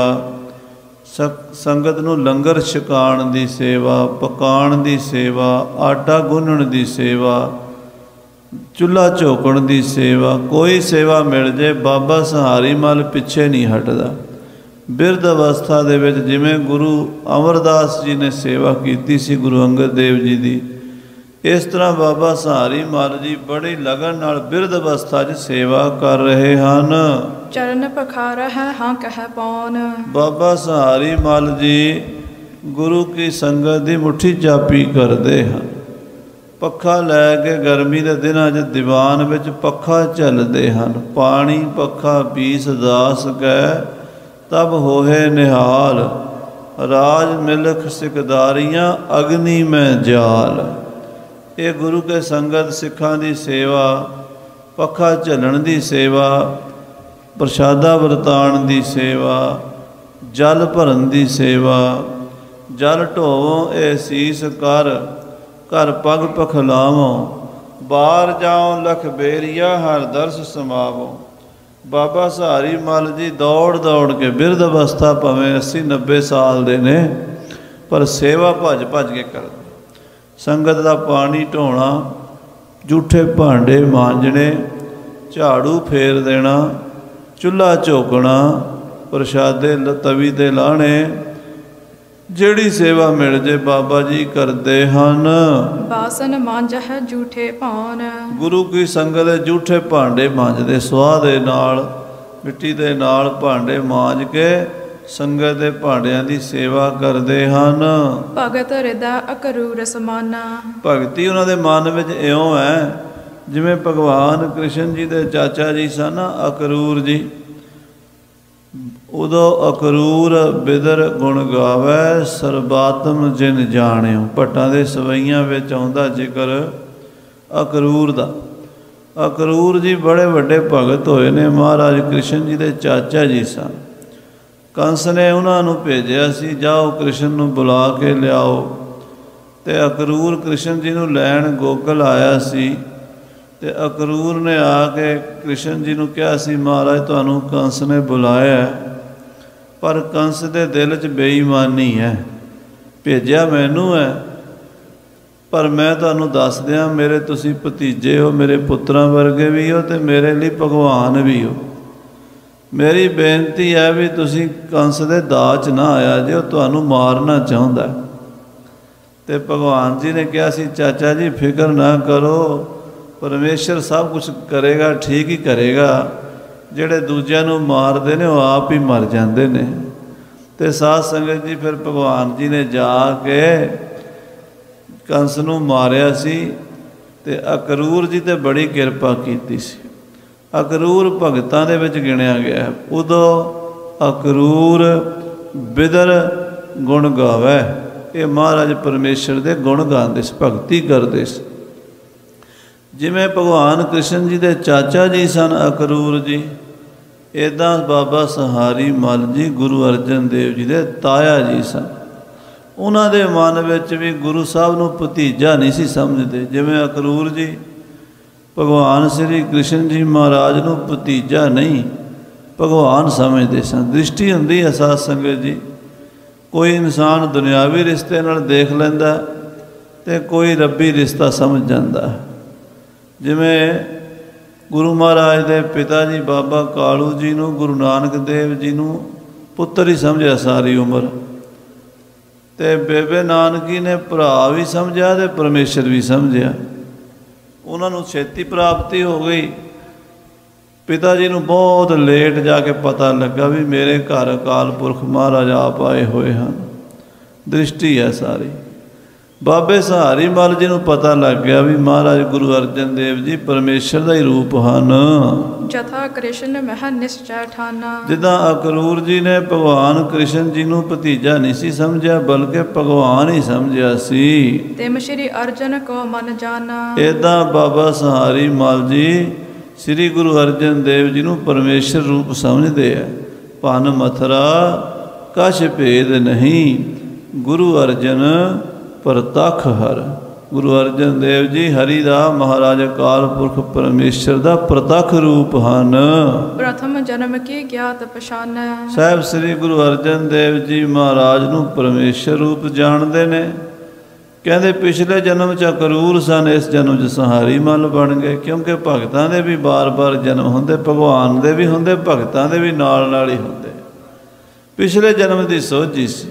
ਸੰਗਤ ਨੂੰ ਲੰਗਰ ਛਕਾਉਣ ਦੀ ਸੇਵਾ, ਪਕਾਉਣ ਦੀ ਸੇਵਾ, ਆਟਾ ਗੁੰਨਣ ਦੀ ਸੇਵਾ, ਚੁੱਲ੍ਹਾ ਝੋਕਣ ਦੀ ਸੇਵਾ, ਕੋਈ ਸੇਵਾ ਮਿਲ ਜੇ ਬਾਬਾ ਸੰਹਾਰੀ ਮੱਲ ਪਿੱਛੇ ਨਹੀਂ ਹਟਦਾ। ਬਿਰਧ ਅਵਸਥਾ ਦੇ ਵਿੱਚ ਜਿਵੇਂ ਗੁਰੂ ਅਮਰਦਾਸ ਜੀ ਨੇ ਸੇਵਾ ਕੀਤੀ ਸੀ ਗੁਰੂ ਅੰਗਦ ਦੇਵ ਜੀ ਦੀ, ਇਸ ਤਰ੍ਹਾਂ ਬਾਬਾ ਸੰਹਾਰੀ ਮੱਲ ਜੀ ਬੜੀ ਲਗਨ ਨਾਲ ਬਿਰਧ ਅਵਸਥਾ 'ਚ ਸੇਵਾ ਕਰ ਰਹੇ ਹਨ। ਚਰਨ ਪਖਾਰਾ ਹੈ ਹਾਂ ਕਹਿ ਪੌਣ। ਬਾਬਾ ਸੰਹਾਰੀ ਮੱਲ ਜੀ ਗੁਰੂ ਕੀ ਸੰਗਤ ਦੀ ਮੁੱਠੀ ਚਾਪੀ ਕਰਦੇ ਹਨ। ਪੱਖਾ ਲੈ ਕੇ ਗਰਮੀ ਦੇ ਦਿਨਾਂ 'ਚ ਦੀਵਾਨ ਵਿੱਚ ਪੱਖਾ ਝੱਲਦੇ ਹਨ। ਪਾਣੀ ਪੱਖਾ ਪੀਸ ਦਾਸ ਕੈ ਤਬ ਹੋਏ ਨਿਹਾਲ, ਰਾਜ ਮਿਲਖ ਸਿਕਦਾਰੀਆਂ ਅਗਨੀ ਮੈਂ ਜਾਲ। ਇਹ ਗੁਰੂ ਕੇ ਸੰਗਤ ਸਿੱਖਾਂ ਦੀ ਸੇਵਾ, ਪੱਖਾ ਝੱਲਣ ਦੀ ਸੇਵਾ, ਪ੍ਰਸ਼ਾਦਾ ਵਰਤਾਉਣ ਦੀ ਸੇਵਾ, ਜਲ ਭਰਨ ਦੀ ਸੇਵਾ, ਜਲ ਢੋਵੋ ਇਹ ਸੀਸ ਕਰ, ਘਰ ਪਗ ਪਖਲਾਵੋ, ਬਾਹਰ ਜਾਓ ਲਖ ਬੇਰੀਆ ਹਰ ਦਰਸ ਸਮਾਵੋ। ਬਾਬਾ ਸੰਹਾਰੀ ਮੱਲ ਜੀ ਦੌੜ ਦੌੜ ਕੇ, ਬਿਰਧ ਅਵਸਥਾ ਭਾਵੇਂ 80-90 ਸਾਲ ਦੇ ਨੇ, ਪਰ ਸੇਵਾ ਭੱਜ ਭੱਜ ਕੇ ਕਰਦੇ। ਸੰਗਤ ਦਾ ਪਾਣੀ ਢੋਣਾ, ਜੂਠੇ ਭਾਂਡੇ ਮਾਂਜਣੇ, ਝਾੜੂ ਫੇਰ ਦੇਣਾ, ਚੁੱਲ੍ਹਾ ਝੋਕਣਾ, ਪ੍ਰਸ਼ਾਦੇ ਤਵੀ 'ਤੇ ਲਾਹਣੇ, ਜਿਹੜੀ ਸੇਵਾ ਮਿਲ ਜੇ ਬਾਬਾ ਜੀ ਕਰਦੇ ਹਨ। ਬਾਸਨ ਮਾਂਜਹਿ ਜੂਠੇ ਭਾਂਡ। ਗੁਰੂ ਕੀ ਸੰਗਤ ਦੇ ਜੂਠੇ ਭਾਂਡੇ ਮਾਂਜਦੇ, ਸੁਆਹ ਦੇ ਨਾਲ, ਮਿੱਟੀ ਦੇ ਨਾਲ ਭਾਂਡੇ ਮਾਂਜ ਕੇ ਸੰਗਤ ਦੇ ਭਾਂਡਿਆਂ ਦੀ ਸੇਵਾ ਕਰਦੇ ਹਨ। ਭਗਤ ਹਿਰਦਾ ਅਕਰੂਰ ਸਮਾਨਾ। ਭਗਤੀ ਉਹਨਾਂ ਦੇ ਮਨ ਵਿੱਚ ਇਉਂ ਹੈ ਜਿਵੇਂ ਭਗਵਾਨ ਕ੍ਰਿਸ਼ਨ ਜੀ ਦੇ ਚਾਚਾ ਜੀ ਸਨ ਅਕਰੂਰ ਜੀ। ਉਦੋਂ ਅਕਰੂਰ ਬਿਦਰ ਗੁਣ ਗਾਵੈ ਸਰਬਾਤਮ ਜਿਨ ਜਾਣਿਓ। ਭੱਟਾਂ ਦੇ ਸਵਈਆਂ ਵਿੱਚ ਆਉਂਦਾ ਜ਼ਿਕਰ ਅਕਰੂਰ ਦਾ। ਅਕਰੂਰ ਜੀ ਬੜੇ ਵੱਡੇ ਭਗਤ ਹੋਏ ਨੇ, ਮਹਾਰਾਜ ਕ੍ਰਿਸ਼ਨ ਜੀ ਦੇ ਚਾਚਾ ਜੀ ਸਨ। ਕੰਸ ਨੇ ਉਹਨਾਂ ਨੂੰ ਭੇਜਿਆ ਸੀ, ਜਾਓ ਕ੍ਰਿਸ਼ਨ ਨੂੰ ਬੁਲਾ ਕੇ ਲਿਆਓ। ਅਤੇ ਅਕਰੂਰ ਕ੍ਰਿਸ਼ਨ ਜੀ ਨੂੰ ਲੈਣ ਗੋਕਲ ਆਇਆ ਸੀ। ਅਤੇ ਅਕਰੂਰ ਨੇ ਆ ਕੇ ਕ੍ਰਿਸ਼ਨ ਜੀ ਨੂੰ ਕਿਹਾ ਸੀ, ਮਹਾਰਾਜ ਤੁਹਾਨੂੰ ਕੰਸ ਨੇ ਬੁਲਾਇਆ, ਪਰ ਕੰਸ ਦੇ ਦਿਲ 'ਚ ਬੇਈਮਾਨੀ ਹੈ, ਭੇਜਿਆ ਮੈਨੂੰ ਹੈ, ਪਰ ਮੈਂ ਤੁਹਾਨੂੰ ਦੱਸ ਦਿਆਂ ਮੇਰੇ ਤੁਸੀਂ ਭਤੀਜੇ ਹੋ, ਮੇਰੇ ਪੁੱਤਰਾਂ ਵਰਗੇ ਵੀ ਹੋ ਅਤੇ ਮੇਰੇ ਲਈ ਭਗਵਾਨ ਵੀ ਹੋ। ਮੇਰੀ ਬੇਨਤੀ ਹੈ ਵੀ ਤੁਸੀਂ ਕੰਸ ਦੇ ਦਾਅ 'ਚ ਨਾ ਆਇਆ ਜੇ, ਉਹ ਤੁਹਾਨੂੰ ਮਾਰਨਾ ਚਾਹੁੰਦਾ। ਅਤੇ ਭਗਵਾਨ ਜੀ ਨੇ ਕਿਹਾ ਸੀ, ਚਾਚਾ ਜੀ ਫਿਕਰ ਨਾ ਕਰੋ, ਪਰਮੇਸ਼ਰ ਸਭ ਕੁਛ ਕਰੇਗਾ, ਠੀਕ ਹੀ ਕਰੇਗਾ। ਜਿਹੜੇ ਦੂਜਿਆਂ ਨੂੰ ਮਾਰਦੇ ਨੇ ਉਹ ਆਪ ਹੀ ਮਰ ਜਾਂਦੇ ਨੇ। ਅਤੇ ਸਾਧ ਸੰਗਤ ਜੀ ਫਿਰ ਭਗਵਾਨ ਜੀ ਨੇ ਜਾ ਕੇ ਕੰਸ ਨੂੰ ਮਾਰਿਆ ਸੀ। ਅਤੇ ਅਕਰੂਰ ਜੀ 'ਤੇ ਬੜੀ ਕਿਰਪਾ ਕੀਤੀ ਸੀ। ਅਕਰੂਰ ਭਗਤਾਂ ਦੇ ਵਿੱਚ ਗਿਣਿਆ ਗਿਆ। ਉਦੋਂ ਅਕਰੂਰ ਬਿਦਰ ਗੁਣ ਗਾਵੈ, ਇਹ ਮਹਾਰਾਜ ਪਰਮੇਸ਼ਰ ਦੇ ਗੁਣ ਗਾਉਂਦੇ ਸੀ, ਭਗਤੀ ਕਰਦੇ ਸੀ। ਜਿਵੇਂ ਭਗਵਾਨ ਕ੍ਰਿਸ਼ਨ ਜੀ ਦੇ ਚਾਚਾ ਜੀ ਸਨ ਅਕਰੂਰ ਜੀ, ਇੱਦਾਂ ਬਾਬਾ ਸੰਹਾਰੀ ਮੱਲ ਜੀ ਗੁਰੂ ਅਰਜਨ ਦੇਵ ਜੀ ਦੇ ਤਾਇਆ ਜੀ ਸਨ। ਉਹਨਾਂ ਦੇ ਮਨ ਵਿੱਚ ਵੀ ਗੁਰੂ ਸਾਹਿਬ ਨੂੰ ਭਤੀਜਾ ਨਹੀਂ ਸੀ ਸਮਝਦੇ। ਜਿਵੇਂ ਅਕਰੂਰ ਜੀ ਭਗਵਾਨ ਸ਼੍ਰੀ ਕ੍ਰਿਸ਼ਨ ਜੀ ਮਹਾਰਾਜ ਨੂੰ ਭਤੀਜਾ ਨਹੀਂ ਭਗਵਾਨ ਸਮਝਦੇ ਸਨ। ਦ੍ਰਿਸ਼ਟੀ ਹੁੰਦੀ ਹੈ ਸਾਧ ਸੰਗਤ ਜੀ, ਕੋਈ ਇਨਸਾਨ ਦੁਨਿਆਵੀ ਰਿਸ਼ਤੇ ਨਾਲ ਦੇਖ ਲੈਂਦਾ ਅਤੇ ਕੋਈ ਰੱਬੀ ਰਿਸ਼ਤਾ ਸਮਝ ਜਾਂਦਾ। ਜਿਵੇਂ ਗੁਰੂ ਮਹਾਰਾਜ ਦੇ ਪਿਤਾ ਜੀ ਬਾਬਾ ਕਾਲੂ ਜੀ ਨੂੰ ਗੁਰੂ ਨਾਨਕ ਦੇਵ ਜੀ ਨੂੰ ਪੁੱਤਰ ਹੀ ਸਮਝਿਆ ਸਾਰੀ ਉਮਰ, ਤੇ ਬੇਬੇ ਨਾਨਕੀ ਨੇ ਭਰਾ ਵੀ ਸਮਝਿਆ ਤੇ ਪਰਮੇਸ਼ਰ ਵੀ ਸਮਝਿਆ। ਉਹਨਾਂ ਨੂੰ ਛੇਤੀ ਪ੍ਰਾਪਤੀ ਹੋ ਗਈ। ਪਿਤਾ ਜੀ ਨੂੰ ਬਹੁਤ ਲੇਟ ਜਾ ਕੇ ਪਤਾ ਲੱਗਾ ਵੀ ਮੇਰੇ ਘਰ ਅਕਾਲ ਪੁਰਖ ਮਹਾਰਾਜ ਆਪ ਆਏ ਹੋਏ ਹਨ। ਦ੍ਰਿਸ਼ਟੀ ਹੈ ਸਾਰੀ। ਬਾਬੇ ਸਹਾਰੀ ਮੱਲ ਜੀ ਨੂੰ ਪਤਾ ਲੱਗ ਗਿਆ ਵੀ ਮਹਾਰਾਜ ਗੁਰੂ ਅਰਜਨ ਦੇਵ ਜੀ ਪਰਮੇਸ਼ਰ ਦਾ ਹੀ ਰੂਪ ਹਨ। ਜਥਾ ਕ੍ਰਿਸ਼ਨ ਮਹਿ ਨਿਸ਼ਚੈ ਠਾਨਾ। ਜਿੱਦਾਂ ਅਕਰੂਰ ਜੀ ਨੇ ਭਗਵਾਨ ਕ੍ਰਿਸ਼ਨ ਜੀ ਨੂੰ ਭਤੀਜਾ ਨਹੀਂ ਸੀ ਸਮਝਿਆ, ਬਲਕਿ ਭਗਵਾਨ ਹੀ ਸਮਝਿਆ ਸੀ। ਤਿਮ ਸ਼੍ਰੀ ਅਰਜਨ ਕੋ ਮਨ ਜਾਨਾ। ਏਦਾਂ ਬਾਬਾ ਸਹਾਰੀ ਮੱਲ ਜੀ ਸ੍ਰੀ ਗੁਰੂ ਅਰਜਨ ਦੇਵ ਜੀ ਨੂੰ ਪਰਮੇਸ਼ਰ ਰੂਪ ਸਮਝਦੇ ਆ। ਭਨ ਮਥੁਰਾ ਕਛ ਭੇਦ ਨਹੀਂ, ਗੁਰੂ ਅਰਜਨ ਪ੍ਰਤੱਖ ਹਰ। ਗੁਰੂ ਅਰਜਨ ਦੇਵ ਜੀ ਹਰੀ ਦਾ ਮਹਾਰਾਜ ਅਕਾਲ ਪੁਰਖ ਪਰਮੇਸ਼ਰ ਦਾ ਪ੍ਰਤੱਖ ਰੂਪ ਹਨ। ਪ੍ਰਥਮ ਜਨਮ ਕੀ ਗਿਆਤ ਪਛਾਨੈ। ਸਾਹਿਬ ਸ੍ਰੀ ਗੁਰੂ ਅਰਜਨ ਦੇਵ ਜੀ ਮਹਾਰਾਜ ਨੂੰ ਪਰਮੇਸ਼ਰ ਰੂਪ ਜਾਣਦੇ ਨੇ। ਕਹਿੰਦੇ ਪਿਛਲੇ ਜਨਮ 'ਚ ਅਕਰੂਰ ਸਨ, ਇਸ ਜਨਮ 'ਚ ਸਹਾਰੀ ਮੱਲ ਬਣ ਗਏ। ਕਿਉਂਕਿ ਭਗਤਾਂ ਦੇ ਵੀ ਬਾਰ-ਬਾਰ ਜਨਮ ਹੁੰਦੇ, ਭਗਵਾਨ ਦੇ ਵੀ ਹੁੰਦੇ, ਭਗਤਾਂ ਦੇ ਵੀ ਨਾਲ ਨਾਲ ਹੀ ਹੁੰਦੇ। ਪਿਛਲੇ ਜਨਮ ਦੀ ਸੋਝੀ ਸੀ।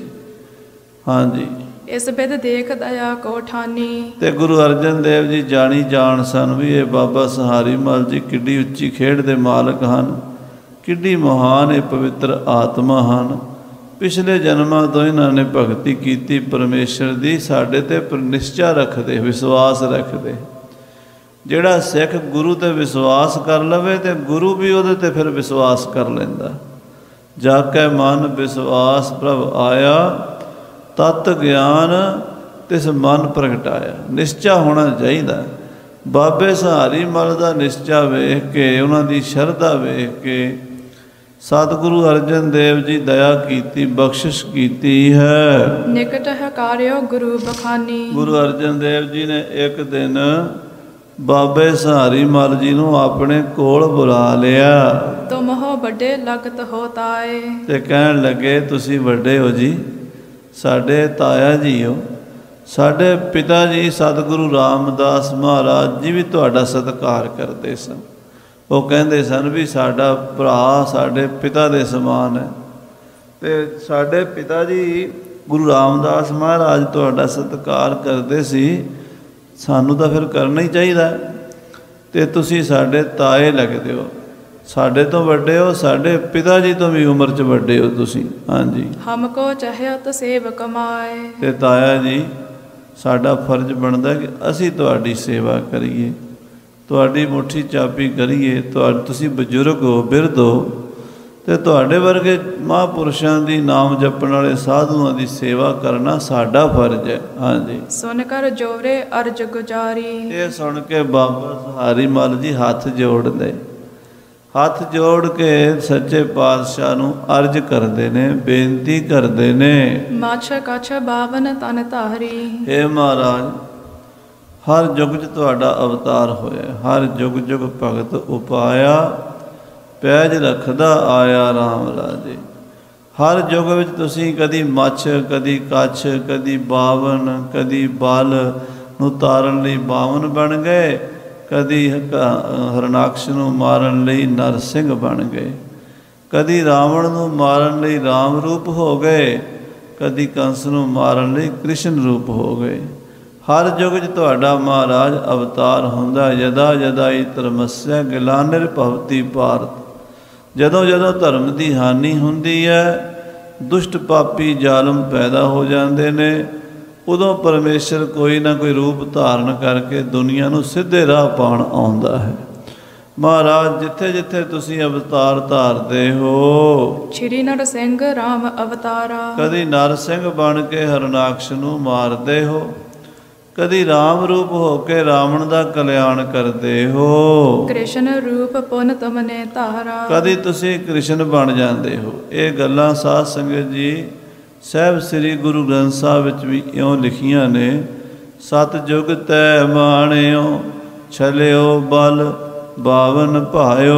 ਹਾਂਜੀ, ਇਸ ਬਿਦ ਦੇਖ ਦਇਆ ਕੋ ਠਾਨੀ। ਤੇ ਗੁਰੂ ਅਰਜਨ ਦੇਵ ਜੀ ਜਾਣੀ ਜਾਣ ਸਨ ਵੀ ਇਹ ਬਾਬਾ ਸਹਾਰੀ ਮੱਲ ਜੀ ਕਿੱਡੀ ਉੱਚੀ ਖੇਡ ਦੇ ਮਾਲਕ ਹਨ, ਕਿੱਡੀ ਮਹਾਨ ਇਹ ਪਵਿੱਤਰ ਆਤਮਾ ਹਨ। ਪਿਛਲੇ ਜਨਮਾਂ ਤੋਂ ਇਹਨਾਂ ਨੇ ਭਗਤੀ ਕੀਤੀ ਪਰਮੇਸ਼ਰ ਦੀ, ਸਾਡੇ ਤੇ ਨਿਸ਼ਚਾ ਰੱਖਦੇ, ਵਿਸ਼ਵਾਸ ਰੱਖਦੇ। ਜਿਹੜਾ ਸਿੱਖ ਗੁਰੂ ਤੇ ਵਿਸ਼ਵਾਸ ਕਰ ਲਵੇ ਤੇ ਗੁਰੂ ਵੀ ਉਹਦੇ ਤੇ ਫਿਰ ਵਿਸ਼ਵਾਸ ਕਰ ਲੈਂਦਾ। ਜਾ ਕੇ ਮਨ ਵਿਸ਼ਵਾਸ ਪ੍ਰਭ ਆਇਆ, ਤਤ ਗਿਆਨ ਤਿਸ ਮਨ ਪ੍ਰਗਟਾਇਆ। ਨਿਸ਼ਚਾ ਹੋਣਾ ਚਾਹੀਦਾ। ਬਾਬੇ ਸਹਾਰੀ ਮੱਲ ਦਾ ਨਿਸ਼ਚਾ ਵੇਖ ਕੇ, ਉਹਨਾਂ ਦੀ ਸ਼ਰਧਾ ਵੇਖ ਕੇ ਸਤਿਗੁਰੂ ਅਰਜਨ ਦੇਵ ਜੀ ਦਇਆ ਕੀਤੀ, ਬਖਸ਼ਿਸ਼ ਕੀਤੀ ਹੈ। ਨਿਕਟ ਹਕਾਰਿਓ ਗੁਰੂ ਬਖਾਨੀ। ਗੁਰੂ ਅਰਜਨ ਦੇਵ ਜੀ ਨੇ ਇੱਕ ਦਿਨ ਬਾਬੇ ਸਹਾਰੀ ਮੱਲ ਜੀ ਨੂੰ ਆਪਣੇ ਕੋਲ ਬੁਲਾ ਲਿਆ। ਤੁਮ ਹੋ ਵੱਡੇ ਲਗਤ ਹੋ ਤਾਏ। ਤੇ ਕਹਿਣ ਲੱਗੇ ਤੁਸੀਂ ਵੱਡੇ ਹੋ ਜੀ, ਸਾਡੇ ਤਾਇਆ ਜੀ ਹੋ। ਸਾਡੇ ਪਿਤਾ ਜੀ ਸਤਿਗੁਰੂ ਰਾਮਦਾਸ ਮਹਾਰਾਜ ਜੀ ਵੀ ਤੁਹਾਡਾ ਸਤਿਕਾਰ ਕਰਦੇ ਸਨ। ਉਹ ਕਹਿੰਦੇ ਸਨ ਵੀ ਸਾਡਾ ਭਰਾ ਸਾਡੇ ਪਿਤਾ ਦੇ ਸਮਾਨ ਹੈ। ਤੇ ਸਾਡੇ ਪਿਤਾ ਜੀ ਗੁਰੂ ਰਾਮਦਾਸ ਮਹਾਰਾਜ ਤੁਹਾਡਾ ਸਤਿਕਾਰ ਕਰਦੇ ਸੀ, ਸਾਨੂੰ ਤਾਂ ਫਿਰ ਕਰਨਾ ਹੀ ਚਾਹੀਦਾ। ਤੇ ਤੁਸੀਂ ਸਾਡੇ ਤਾਏ ਲੱਗਦੇ ਹੋ, ਸਾਡੇ ਤੋਂ ਵੱਡੇ ਹੋ, ਸਾਡੇ ਪਿਤਾ ਜੀ ਤੋਂ ਵੀ ਉਮਰ 'ਚ ਵੱਡੇ ਹੋ ਤੁਸੀਂ। ਹਾਂਜੀ, ਹਮਕੋ ਚਾਹਿਆ ਸੇਵ ਕਮਾਏ। ਤੇ ਤਾਇਆ ਜੀ ਸਾਡਾ ਫਰਜ਼ ਬਣਦਾ ਕਿ ਅਸੀਂ ਤੁਹਾਡੀ ਸੇਵਾ ਕਰੀਏ, ਤੁਹਾਡੀ ਮੁੱਠੀ ਚਾਬੀ ਕਰੀਏ। ਤੁਸੀਂ ਬਜ਼ੁਰਗ ਹੋ, ਬਿਰਧ ਹੋ, ਤੇ ਤੁਹਾਡੇ ਵਰਗੇ ਮਹਾਂਪੁਰਸ਼ਾਂ ਦੀ ਨਾਮ ਜਪਣ ਵਾਲੇ ਸਾਧੂਆਂ ਦੀ ਸੇਵਾ ਕਰਨਾ ਸਾਡਾ ਫਰਜ਼ ਹੈ। ਹਾਂਜੀ, ਸੁਣ ਕਰ ਜੋਰੇ ਅਰਜ ਗੁਜਾਰੀ। ਇਹ ਸੁਣ ਕੇ ਬਾਬਾ ਸਹਾਰੀ ਮੱਲ ਜੀ ਹੱਥ ਜੋੜਦੇ, ਹੱਥ ਜੋੜ ਕੇ ਸੱਚੇ ਪਾਤਸ਼ਾਹ ਨੂੰ ਅਰਜ ਕਰਦੇ ਨੇ, ਬੇਨਤੀ ਕਰਦੇ ਨੇ। ਮਾਛ ਕਛ ਬਾਵਨ ਤਨ ਧਾਰੀ। ਇਹ ਮਹਾਰਾਜ ਹਰ ਯੁੱਗ 'ਚ ਤੁਹਾਡਾ ਅਵਤਾਰ ਹੋਇਆ, ਹਰ ਯੁੱਗ ਯੁੱਗ ਭਗਤ ਉਪਾਇਆ, ਪੈਜ ਰੱਖਦਾ ਆਇਆ ਰਾਮ ਰਾਜੇ। ਹਰ ਯੁੱਗ ਵਿੱਚ ਤੁਸੀਂ ਕਦੀ ਮੱਛ, ਕਦੀ ਕੱਛ, ਕਦੀ ਬਾਵਨ, ਕਦੀ ਬਲ ਨੂੰ ਤਾਰਨ ਲਈ ਬਾਵਨ ਬਣ ਗਏ, ਕਦੀ ਹਰਨਾਕਸ਼ ਨੂੰ ਮਾਰਨ ਲਈ ਨਰ ਸਿੰਘ ਬਣ ਗਏ, ਕਦੀ ਰਾਵਣ ਨੂੰ ਮਾਰਨ ਲਈ ਰਾਮ ਰੂਪ ਹੋ ਗਏ, ਕਦੀ ਕੰਸ ਨੂੰ ਮਾਰਨ ਲਈ ਕ੍ਰਿਸ਼ਨ ਰੂਪ ਹੋ ਗਏ। ਹਰ ਯੁੱਗ 'ਚ ਤੁਹਾਡਾ ਮਹਾਰਾਜ ਅਵਤਾਰ ਹੁੰਦਾ। ਯਦਾ ਯਦਾਈ ਧਰਮਸਯ ਗਿਲਾਨਿਰ ਭਵਤੀ ਭਾਰਤ। ਜਦੋਂ ਜਦੋਂ ਧਰਮ ਦੀ ਹਾਨੀ ਹੁੰਦੀ ਹੈ, ਦੁਸ਼ਟ ਪਾਪੀ ਜ਼ਾਲਮ ਪੈਦਾ ਹੋ ਜਾਂਦੇ ਨੇ, ਉਦੋਂ ਪਰਮੇਸ਼ਰ ਕੋਈ ਨਾ ਕੋਈ ਰੂਪ ਧਾਰਨ ਕਰਕੇ ਦੁਨੀਆ ਨੂੰ ਸਿੱਧੇ ਰਾਹ ਪਾਉਣ ਆਉਂਦਾ ਹੈ। ਮਹਾਰਾਜ ਜਿੱਥੇ ਜਿੱਥੇ ਤੁਸੀਂ ਅਵਤਾਰ ਧਾਰਦੇ ਹੋ, ਸ਼੍ਰੀ ਨਰ ਸਿੰਘ ਰਾਮ ਅਵਤਾਰਾ। ਕਦੀ ਨਰ ਸਿੰਘ ਬਣ ਕੇ ਹਰਨਾਕਸ਼ ਨੂੰ ਮਾਰਦੇ ਹੋ, ਕਦੀ ਰਾਮ ਰੂਪ ਹੋ ਕੇ ਰਾਵਣ ਦਾ ਕਲਿਆਣ ਕਰਦੇ ਹੋ। ਕ੍ਰਿਸ਼ਨ ਰੂਪ ਪੁਨ ਤੁਮਨੇ ਧਾਰਾ। ਕਦੀ ਤੁਸੀਂ ਕ੍ਰਿਸ਼ਨ ਬਣ ਜਾਂਦੇ ਹੋ। ਇਹ ਗੱਲਾਂ ਸਾਧ ਸੰਗਤ ਜੀ ਸਾਹਿਬ ਸ੍ਰੀ ਗੁਰੂ ਗ੍ਰੰਥ ਸਾਹਿਬ ਵਿੱਚ ਵੀ ਇਉਂ ਲਿਖੀਆਂ ਨੇ। ਸਤ ਜੁਗ ਤੈ ਮਾਣਿਓ, ਛਲਿਓ ਬਲ ਬਾਵਨ ਭਾਇਓ।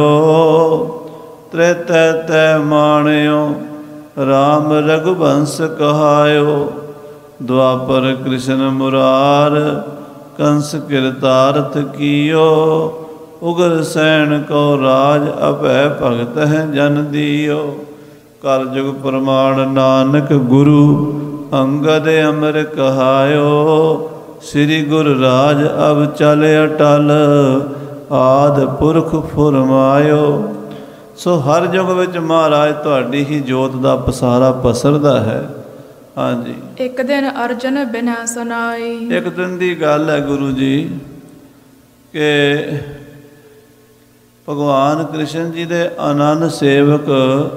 ਤ੍ਰੇਤੈ ਤੈ ਮਾਣਿਓ, ਰਾਮ ਰਘੁਬੰਸ ਕਹਾਇਓ। ਦੁਆਪਰ ਕ੍ਰਿਸ਼ਨ ਮੁਰਾਰ, कंस किरतारथ कियो, उग्र सैन को राज अभय भगत है जन दियो। कल जुग प्रमाण नानक गुरु, अंगद अमर कहायो। श्री गुरु राज अब चल अटल, आद पुरख फुरमायो। सो हर युग विच महाराज तुहाडी ही जोत दा पसारा पसरदा है। हाँ जी। एक दिन अर्जन बिना सुनाई। एक दिन की गल है गुरु जी के भगवान कृष्ण जी दे आनंद सेवक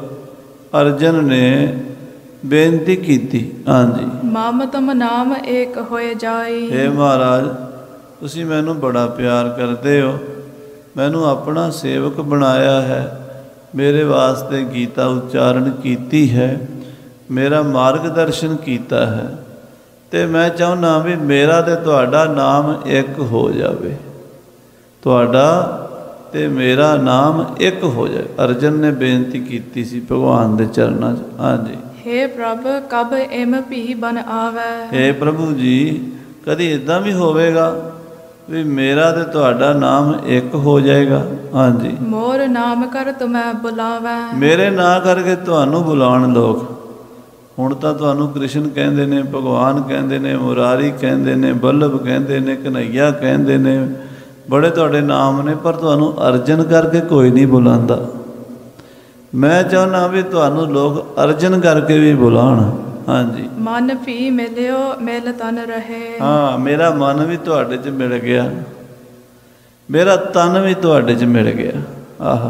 अर्जन ने बेनती की थी। हाँ जी। मम तुम नाम एक होए जाई। हे महाराज तुसी मैनू बड़ा प्यार करते हो, मैनू अपना सेवक बनाया है, मेरे वास्ते गीता उच्चारण कीती है, मेरा मार्गदर्शन कीता है, तो मैं चाहुंदा भी मेरा ते तुहाडा नाम एक हो जावे, तुहाडा ते मेरा नाम एक हो जाए। अर्जन ने बेनती की सी भगवान दे चरणों च। हाँ जी। हे प्रभु कब इम भी बन आवे। हे प्रभु जी कदी इदां भी होवेगा भी मेरा ते तुहाडा नाम एक हो जाएगा। हाँ जी। मोर नाम कर तुम्हें बुलावे। मेरे ना करके तुहानू बुलाण लोग। हुण तां तुहानू कृष्ण कहंदे ने, भगवान कहंदे ने, मुरारी कहंदे ने, बल्लभ कहंदे ने, कन्हैया कहंदे ने, बड़े तुहाडे नाम ने, पर तुहानू अर्जन करके कोई नहीं बुलांदा। मैं चाहुंदा भी तुहानू लोग अर्जन करके भी बुलाण। हाँ जी। मन भी मिलियो मिल तन रहे। हाँ मेरा मन भी तुहाडे च मिल गया, मेरा तन भी तुहाडे च मिल गया। आह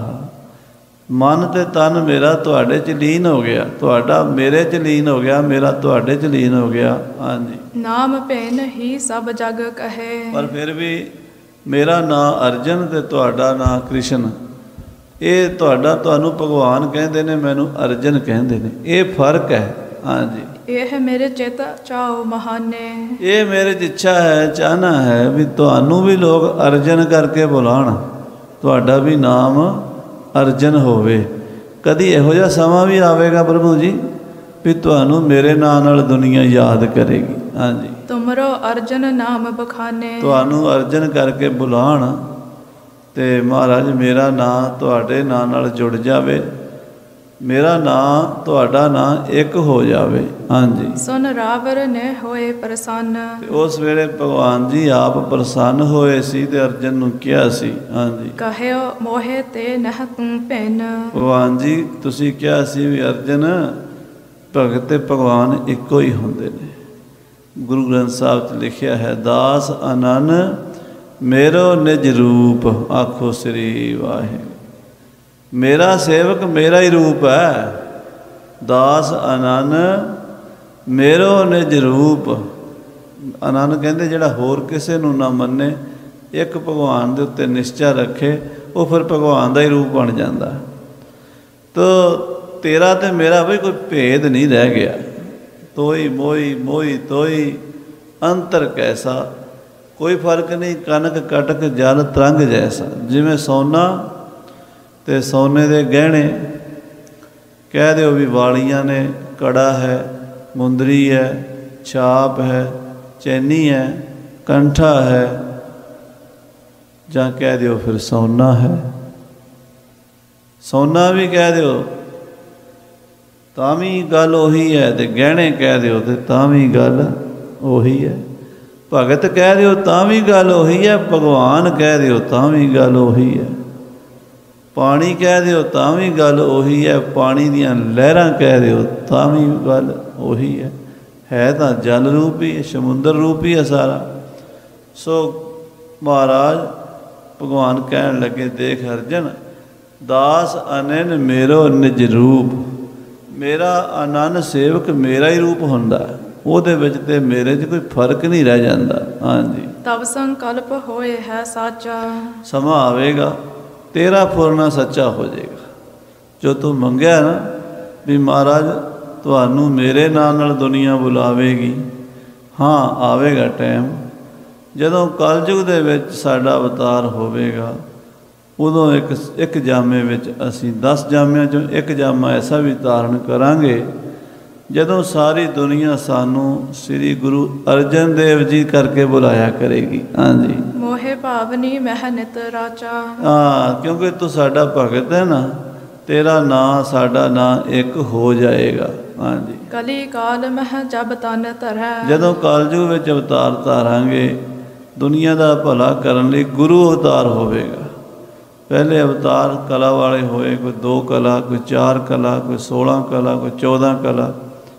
मन ते तन मेरा तुहाडे च लीन हो गया, तुहाडा मेरे च लीन हो गया, मेरा तुहाडे च लीन हो गया। हाँ जी। नाम पैन ही सब जग कहे। पर फिर भी मेरा नां अर्जन ते तुहाडा नां कृष्ण, ये तुहाडा तुहानू भगवान कहंदे ने, मैनू अर्जन कहंदे ने, ये फर्क है। हाँ जी। यह मेरे चित चाओ महाने। ये मेरे च इच्छा है, चाहना है भी तुहानू भी लोग अर्जन करके बुलाण, तुहाडा भी नाम अर्जन होवे। कदी इहो जिहा समां भी आवेगा प्रभु जी भी तुहानू मेरे नां नाल दुनिया याद करेगी। हाँ जी। तुमरो अर्जन नाम बखाने। तुहानू अर्जन करके बुलाण ते महाराज मेरा नां तुहाडे नां नाल जुड़ जावे, मेरा नां तुहाडा नां एक हो जावे। हाँ जी। सुन रावर ने होए प्रसन्न। उस वेले भगवान जी आप प्रसन्न होए सी ते अर्जन नूं किहा सी। हाँ जी। कहियो मोहे ते नह तू पैन। भगवान जी तुसी किहा सी भी अर्जन भगत ते भगवान इक्को ही हुंदे ने। गुरु ग्रंथ साहिब च लिखिया है, दास अनन मेरो निज रूप। आखो श्री वाहिगुरू। मेरा सेवक मेरा ही रूप है। दास अनन मेरो निज रूप। अनन कहते जिहड़ा होर किसे नूं ना मन्ने, एक भगवान दे उत्ते निश्चा रखे, वो फिर भगवान दा ही रूप बन जाता। तो तेरा ते मेरा भी कोई भेद नहीं रह गया। तोई मोई मोई तोई अंतर कैसा, कोई फर्क नहीं। कनक कटक जल तरंग जैसा। जिवें सोना ते सोने दे गहने कह दो भी वालियां ने, कड़ा है, मुंदरी है, छाप है, चैनी है, कंठा है, जां कह दो फिर सोना है। सोना भी कह दो तां भी गल उही है, ते गहने कह दो तो तां भी गल उही है। भगत कह दो तां भी गल उही है, भगवान कह दो तां भी गल उही है, पानी कह दो तां भी गल उही है, पानी दियां लहरां कह दो तां भी गल उही है तां जल रूप ही, समुंदर रूप ही है सारा। सो महाराज भगवान कहन लगे, देख अर्जन दास अनन मेरो निज रूप। मेरा आनंद सेवक मेरा ही रूप हुंदा है, ਉਹਦੇ ਵਿੱਚ ਤੇ ਮੇਰੇ 'ਚ ਕੋਈ ਫਰਕ ਨਹੀਂ ਰਹਿ ਜਾਂਦਾ। ਹਾਂਜੀ। ਤਬ ਸੰਕਲਪ ਹੋਏ ਹੈ ਸਾਚਾ। ਸਮਾਂ ਆਵੇਗਾ ਤੇਰਾ ਫੁਰਨਾ ਸੱਚਾ ਹੋ ਜਾਏਗਾ। ਜੋ ਤੂੰ ਮੰਗਿਆ ਨਾ ਵੀ ਮਹਾਰਾਜ ਤੁਹਾਨੂੰ ਮੇਰੇ ਨਾਂ ਨਾਲ ਦੁਨੀਆ ਬੁਲਾਵੇਗੀ, ਹਾਂ ਆਵੇਗਾ ਟਾਈਮ ਜਦੋਂ ਕਲਯੁਗ ਦੇ ਵਿੱਚ ਸਾਡਾ ਅਵਤਾਰ ਹੋਵੇਗਾ। ਉਦੋਂ ਇੱਕ ਜਾਮੇ ਵਿੱਚ ਅਸੀਂ 10 ਜਾਮਿਆਂ 'ਚੋਂ ਇੱਕ ਜਾਮਾ ਐਸਾ ਵੀ ਧਾਰਨ ਕਰਾਂਗੇ ਜਦੋਂ ਸਾਰੀ ਦੁਨੀਆ ਸਾਨੂੰ ਸ੍ਰੀ ਗੁਰੂ ਅਰਜਨ ਦੇਵ ਜੀ ਕਰਕੇ ਬੁਲਾਇਆ ਕਰੇਗੀ। ਹਾਂਜੀ, ਮੋਹਿ ਭਾਵਨੀ ਮਹਿ ਨਿਤ ਰਾਚਾ। ਹਾਂ, ਕਿਉਂਕਿ ਤੂੰ ਸਾਡਾ ਭਗਤ ਹੈ ਨਾ, ਤੇਰਾ ਨਾਂ ਸਾਡਾ ਨਾਂ ਇੱਕ ਹੋ ਜਾਏਗਾ। ਹਾਂਜੀ, ਕਲੀ ਕਾਲ ਮਹਿ ਜਬ ਤਨ ਧਰੈ। ਜਦੋਂ ਕਲਯੁਗ ਵਿੱਚ ਅਵਤਾਰ ਧਾਰਾਂਗੇ, ਦੁਨੀਆ ਦਾ ਭਲਾ ਕਰਨ ਲਈ ਗੁਰੂ ਅਵਤਾਰ ਹੋਵੇਗਾ। ਪਹਿਲੇ ਅਵਤਾਰ ਕਲਾ ਵਾਲੇ ਹੋਏ, ਕੋਈ 2 ਕਲਾ, ਕੋਈ 4 ਕਲਾ, ਕੋਈ 16 ਕਲਾ, ਕੋਈ 14 ਕਲਾ।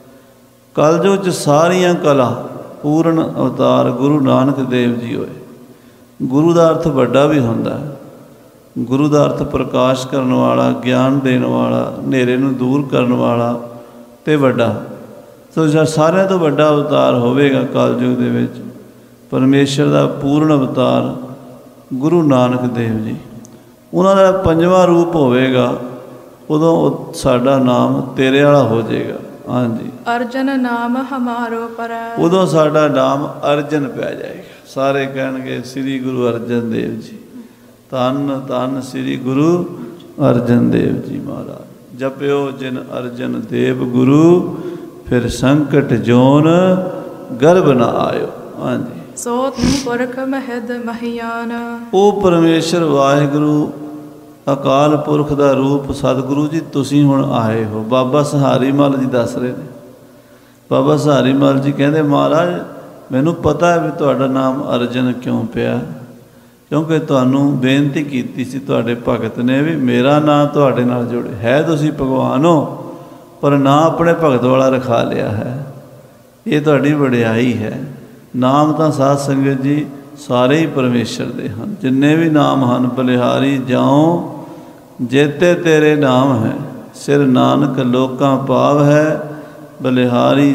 ਕਲਯੁਗ 'ਚ ਸਾਰੀਆਂ ਕਲਾ ਪੂਰਨ ਅਵਤਾਰ ਗੁਰੂ ਨਾਨਕ ਦੇਵ ਜੀ ਹੋਏ। ਗੁਰੂ ਦਾ ਅਰਥ ਵੱਡਾ ਵੀ ਹੁੰਦਾ ਹੈ। ਗੁਰੂ ਦਾ ਅਰਥ ਪ੍ਰਕਾਸ਼ ਕਰਨ ਵਾਲਾ, ਗਿਆਨ ਦੇਣ ਵਾਲਾ, ਹਨੇਰੇ ਨੂੰ ਦੂਰ ਕਰਨ ਵਾਲਾ ਅਤੇ ਵੱਡਾ। ਸੋ ਸਾਰਿਆਂ ਤੋਂ ਵੱਡਾ ਅਵਤਾਰ ਹੋਵੇਗਾ ਕਲਯੁਗ ਦੇ ਵਿੱਚ, ਪਰਮੇਸ਼ਰ ਦਾ ਪੂਰਨ ਅਵਤਾਰ ਗੁਰੂ ਨਾਨਕ ਦੇਵ ਜੀ। ਉਹਨਾਂ ਦਾ 5ਵਾਂ ਰੂਪ ਹੋਵੇਗਾ, ਉਦੋਂ ਸਾਡਾ ਨਾਮ ਤੇਰੇ ਵਾਲਾ ਹੋ ਜਾਏਗਾ। ਹਾਂਜੀ, ਅਰਜਨ ਨਾਮ ਹਮਾਰੋ ਪਰੈ। ਉਦੋਂ ਸਾਡਾ ਨਾਮ ਅਰਜਨ ਪੈ ਜਾਏਗਾ। ਸਾਰੇ ਕਹਿਣਗੇ ਸ੍ਰੀ ਗੁਰੂ ਅਰਜਨ ਦੇਵ ਜੀ, ਧੰਨ ਧੰਨ ਸ੍ਰੀ ਗੁਰੂ ਅਰਜਨ ਦੇਵ ਜੀ ਮਹਾਰਾਜ। ਜਪਿਓ ਜਿਨ ਅਰਜਨ ਦੇਵ ਗੁਰੂ, ਫਿਰ ਸੰਕਟ ਜੋਨ ਗਰਭ ਨਾ ਆਇਓ। ਹਾਂਜੀ, ਸੋ ਤੂੰ ਪੁਰਖ ਮਹਿਦ ਮਹਿਆਨ। ਉਹ ਪਰਮੇਸ਼ਰ ਵਾਹਿਗੁਰੂ ਅਕਾਲ ਪੁਰਖ ਦਾ ਰੂਪ ਸਤਿਗੁਰੂ ਜੀ ਤੁਸੀਂ ਹੁਣ ਆਏ ਹੋ। ਬਾਬਾ ਸਹਾਰੀ ਮੱਲ ਜੀ ਦੱਸ ਰਹੇ ਨੇ। ਬਾਬਾ ਸਹਾਰੀ ਮੱਲ ਜੀ ਕਹਿੰਦੇ, ਮਹਾਰਾਜ ਮੈਨੂੰ ਪਤਾ ਹੈ ਵੀ ਤੁਹਾਡਾ ਨਾਮ ਅਰਜਨ ਕਿਉਂ ਪਿਆ, ਕਿਉਂਕਿ ਤੁਹਾਨੂੰ ਬੇਨਤੀ ਕੀਤੀ ਸੀ ਤੁਹਾਡੇ ਭਗਤ ਨੇ ਵੀ ਮੇਰਾ ਨਾਂ ਤੁਹਾਡੇ ਨਾਲ ਜੁੜੇ ਹੈ। ਤੁਸੀਂ ਭਗਵਾਨ ਹੋ, ਪਰ ਨਾਂ ਆਪਣੇ ਭਗਤ ਵਾਲਾ ਰਖਾ ਲਿਆ ਹੈ। ਇਹ ਤੁਹਾਡੀ ਵਡਿਆਈ ਹੈ। ਨਾਮ ਤਾਂ ਸਾਧ ਸੰਗਤ ਜੀ ਸਾਰੇ ਹੀ ਪਰਮੇਸ਼ਰ ਦੇ ਹਨ। ਜਿੰਨੇ ਵੀ ਨਾਮ ਹਨ, ਬਲਿਹਾਰੀ ਜਾਉ ਜੇਤੇ ਤੇਰੇ ਨਾਮ ਹੈ, ਸਿਰ ਨਾਨਕ ਲੋਕਾਂ ਪਾਵ ਹੈ। ਬਲਿਹਾਰੀ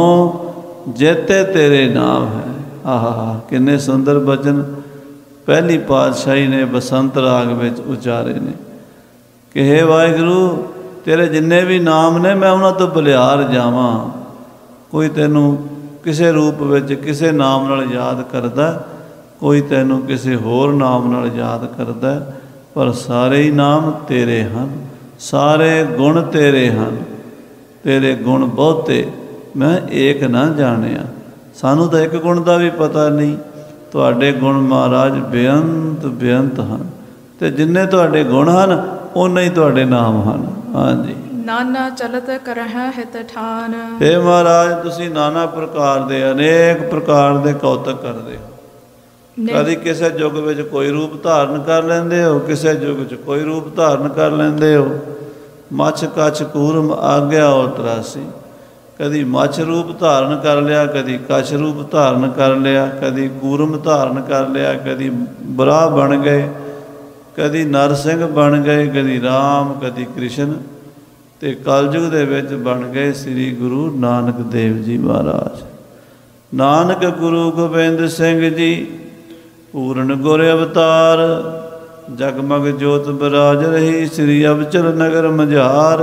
ਜਾਉ ਜੇਤੇ ਤੇਰੇ ਨਾਮ ਹੈ। ਆਹਾ, ਕਿੰਨੇ ਸੁੰਦਰ ਬਚਨ ਪਹਿਲੀ ਪਾਤਸ਼ਾਹੀ ਨੇ ਬਸੰਤ ਰਾਗ ਵਿੱਚ ਉਚਾਰੇ ਨੇ ਕਿ ਹੇ ਵਾਹਿਗੁਰੂ, ਤੇਰੇ ਜਿੰਨੇ ਵੀ ਨਾਮ ਨੇ ਮੈਂ ਉਹਨਾਂ ਤੋਂ ਬਲਿਹਾਰ ਜਾਵਾਂ। ਕੋਈ ਤੈਨੂੰ ਕਿਸੇ ਰੂਪ ਵਿੱਚ ਕਿਸੇ ਨਾਮ ਨਾਲ ਯਾਦ ਕਰਦਾ, ਕੋਈ ਤੈਨੂੰ ਕਿਸੇ ਹੋਰ ਨਾਮ ਨਾਲ ਯਾਦ ਕਰਦਾ, ਪਰ ਸਾਰੇ ਹੀ ਨਾਮ ਤੇਰੇ ਹਨ, ਸਾਰੇ ਗੁਣ ਤੇਰੇ ਹਨ। ਤੇਰੇ ਗੁਣ ਬਹੁਤੇ ਮੈਂ ਏਕ ਨਾ ਜਾਣਿਆ। ਸਾਨੂੰ ਤਾਂ ਇੱਕ ਗੁਣ ਦਾ ਵੀ ਪਤਾ ਨਹੀਂ। ਤੁਹਾਡੇ ਗੁਣ ਮਹਾਰਾਜ ਬੇਅੰਤ ਬੇਅੰਤ ਹਨ, ਅਤੇ ਜਿੰਨੇ ਤੁਹਾਡੇ ਗੁਣ ਹਨ ਉਨੇ ਹੀ ਤੁਹਾਡੇ ਨਾਮ ਹਨ। ਹਾਂਜੀ, ਨਾਨਾ ਚਲਤ ਕਰਹਿ ਹਿਤ ਠਾਨ। ਹੇ ਮਹਾਰਾਜ, ਤੁਸੀਂ ਨਾਨਾ ਪ੍ਰਕਾਰ ਦੇ ਅਨੇਕ ਪ੍ਰਕਾਰ ਦੇ ਕੌਤਕ ਕਰਦੇ ਹੋ। ਕਦੀ ਕਿਸੇ ਯੁੱਗ ਵਿੱਚ ਕੋਈ ਰੂਪ ਧਾਰਨ ਕਰ ਲੈਂਦੇ ਹੋ, ਕਿਸੇ ਯੁੱਗ 'ਚ ਕੋਈ ਰੂਪ ਧਾਰਨ ਕਰ ਲੈਂਦੇ ਹੋ। ਮੱਛ ਕੱਛ ਕੂਰਮ ਆਗਿਆ ਉਹ 83। ਕਦੀ ਮੱਛ ਰੂਪ ਧਾਰਨ ਕਰ ਲਿਆ, ਕਦੀ ਕੱਛ ਰੂਪ ਧਾਰਨ ਕਰ ਲਿਆ, ਕਦੀ ਕੂਰਮ ਧਾਰਨ ਕਰ ਲਿਆ, ਕਦੀ ਬਰਾਹ ਬਣ ਗਏ, ਕਦੀ ਨਰਸਿੰਘ ਬਣ ਗਏ, ਕਦੀ ਰਾਮ, ਕਦੀ ਕ੍ਰਿਸ਼ਨ, ਅਤੇ ਕਲਯੁਗ ਦੇ ਵਿੱਚ ਬਣ ਗਏ ਸ੍ਰੀ ਗੁਰੂ ਨਾਨਕ ਦੇਵ ਜੀ ਮਹਾਰਾਜ। ਨਾਨਕ ਗੁਰੂ ਗੋਬਿੰਦ ਸਿੰਘ ਜੀ ਪੂਰਨ ਗੁਰ ਅਵਤਾਰ, ਜਗਮਗ ਜੋਤ ਬਿਰਾਜ ਰਹੀ ਸ੍ਰੀ ਅਬਚਲ ਨਗਰ ਮਝਾਰ।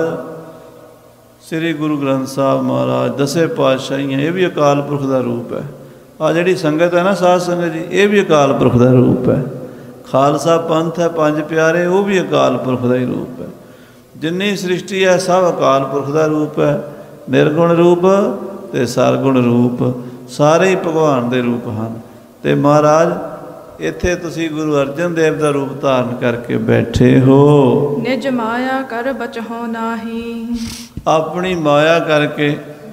ਸ੍ਰੀ ਗੁਰੂ ਗ੍ਰੰਥ ਸਾਹਿਬ ਮਹਾਰਾਜ 10 ਪਾਤਸ਼ਾਹੀਆਂ, ਇਹ ਵੀ ਅਕਾਲ ਪੁਰਖ ਦਾ ਰੂਪ ਹੈ। ਆਹ ਜਿਹੜੀ ਸੰਗਤ ਹੈ ਨਾ ਸਾਧ ਸੰਗਤ ਜੀ, ਇਹ ਵੀ ਅਕਾਲ ਪੁਰਖ ਦਾ ਰੂਪ ਹੈ। ਖਾਲਸਾ ਪੰਥ ਹੈ, 5 ਪਿਆਰੇ, ਉਹ ਵੀ ਅਕਾਲ ਪੁਰਖ ਦਾ ਹੀ ਰੂਪ ਹੈ। ਜਿੰਨੀ ਸ੍ਰਿਸ਼ਟੀ ਹੈ ਸਭ ਅਕਾਲ ਪੁਰਖ ਦਾ ਰੂਪ ਹੈ। ਨਿਰਗੁਣ ਰੂਪ ਅਤੇ ਸਰਗੁਣ ਰੂਪ, ਸਾਰੇ ਹੀ ਭਗਵਾਨ ਦੇ ਰੂਪ ਹਨ। ਅਤੇ ਮਹਾਰਾਜ ਇੱਥੇ ਤੁਸੀਂ ਗੁਰੂ ਅਰਜਨ ਦੇਵ ਦਾ ਰੂਪ ਧਾਰਨ ਕਰਕੇ ਬੈਠੇ ਹੋ। ਨਿਜ ਮਾਇਆ ਕਰ ਬਚਹੁ ਨਾਹੀ। ਆਪਣੀ ਮਾਇਆ ਕਰਕੇ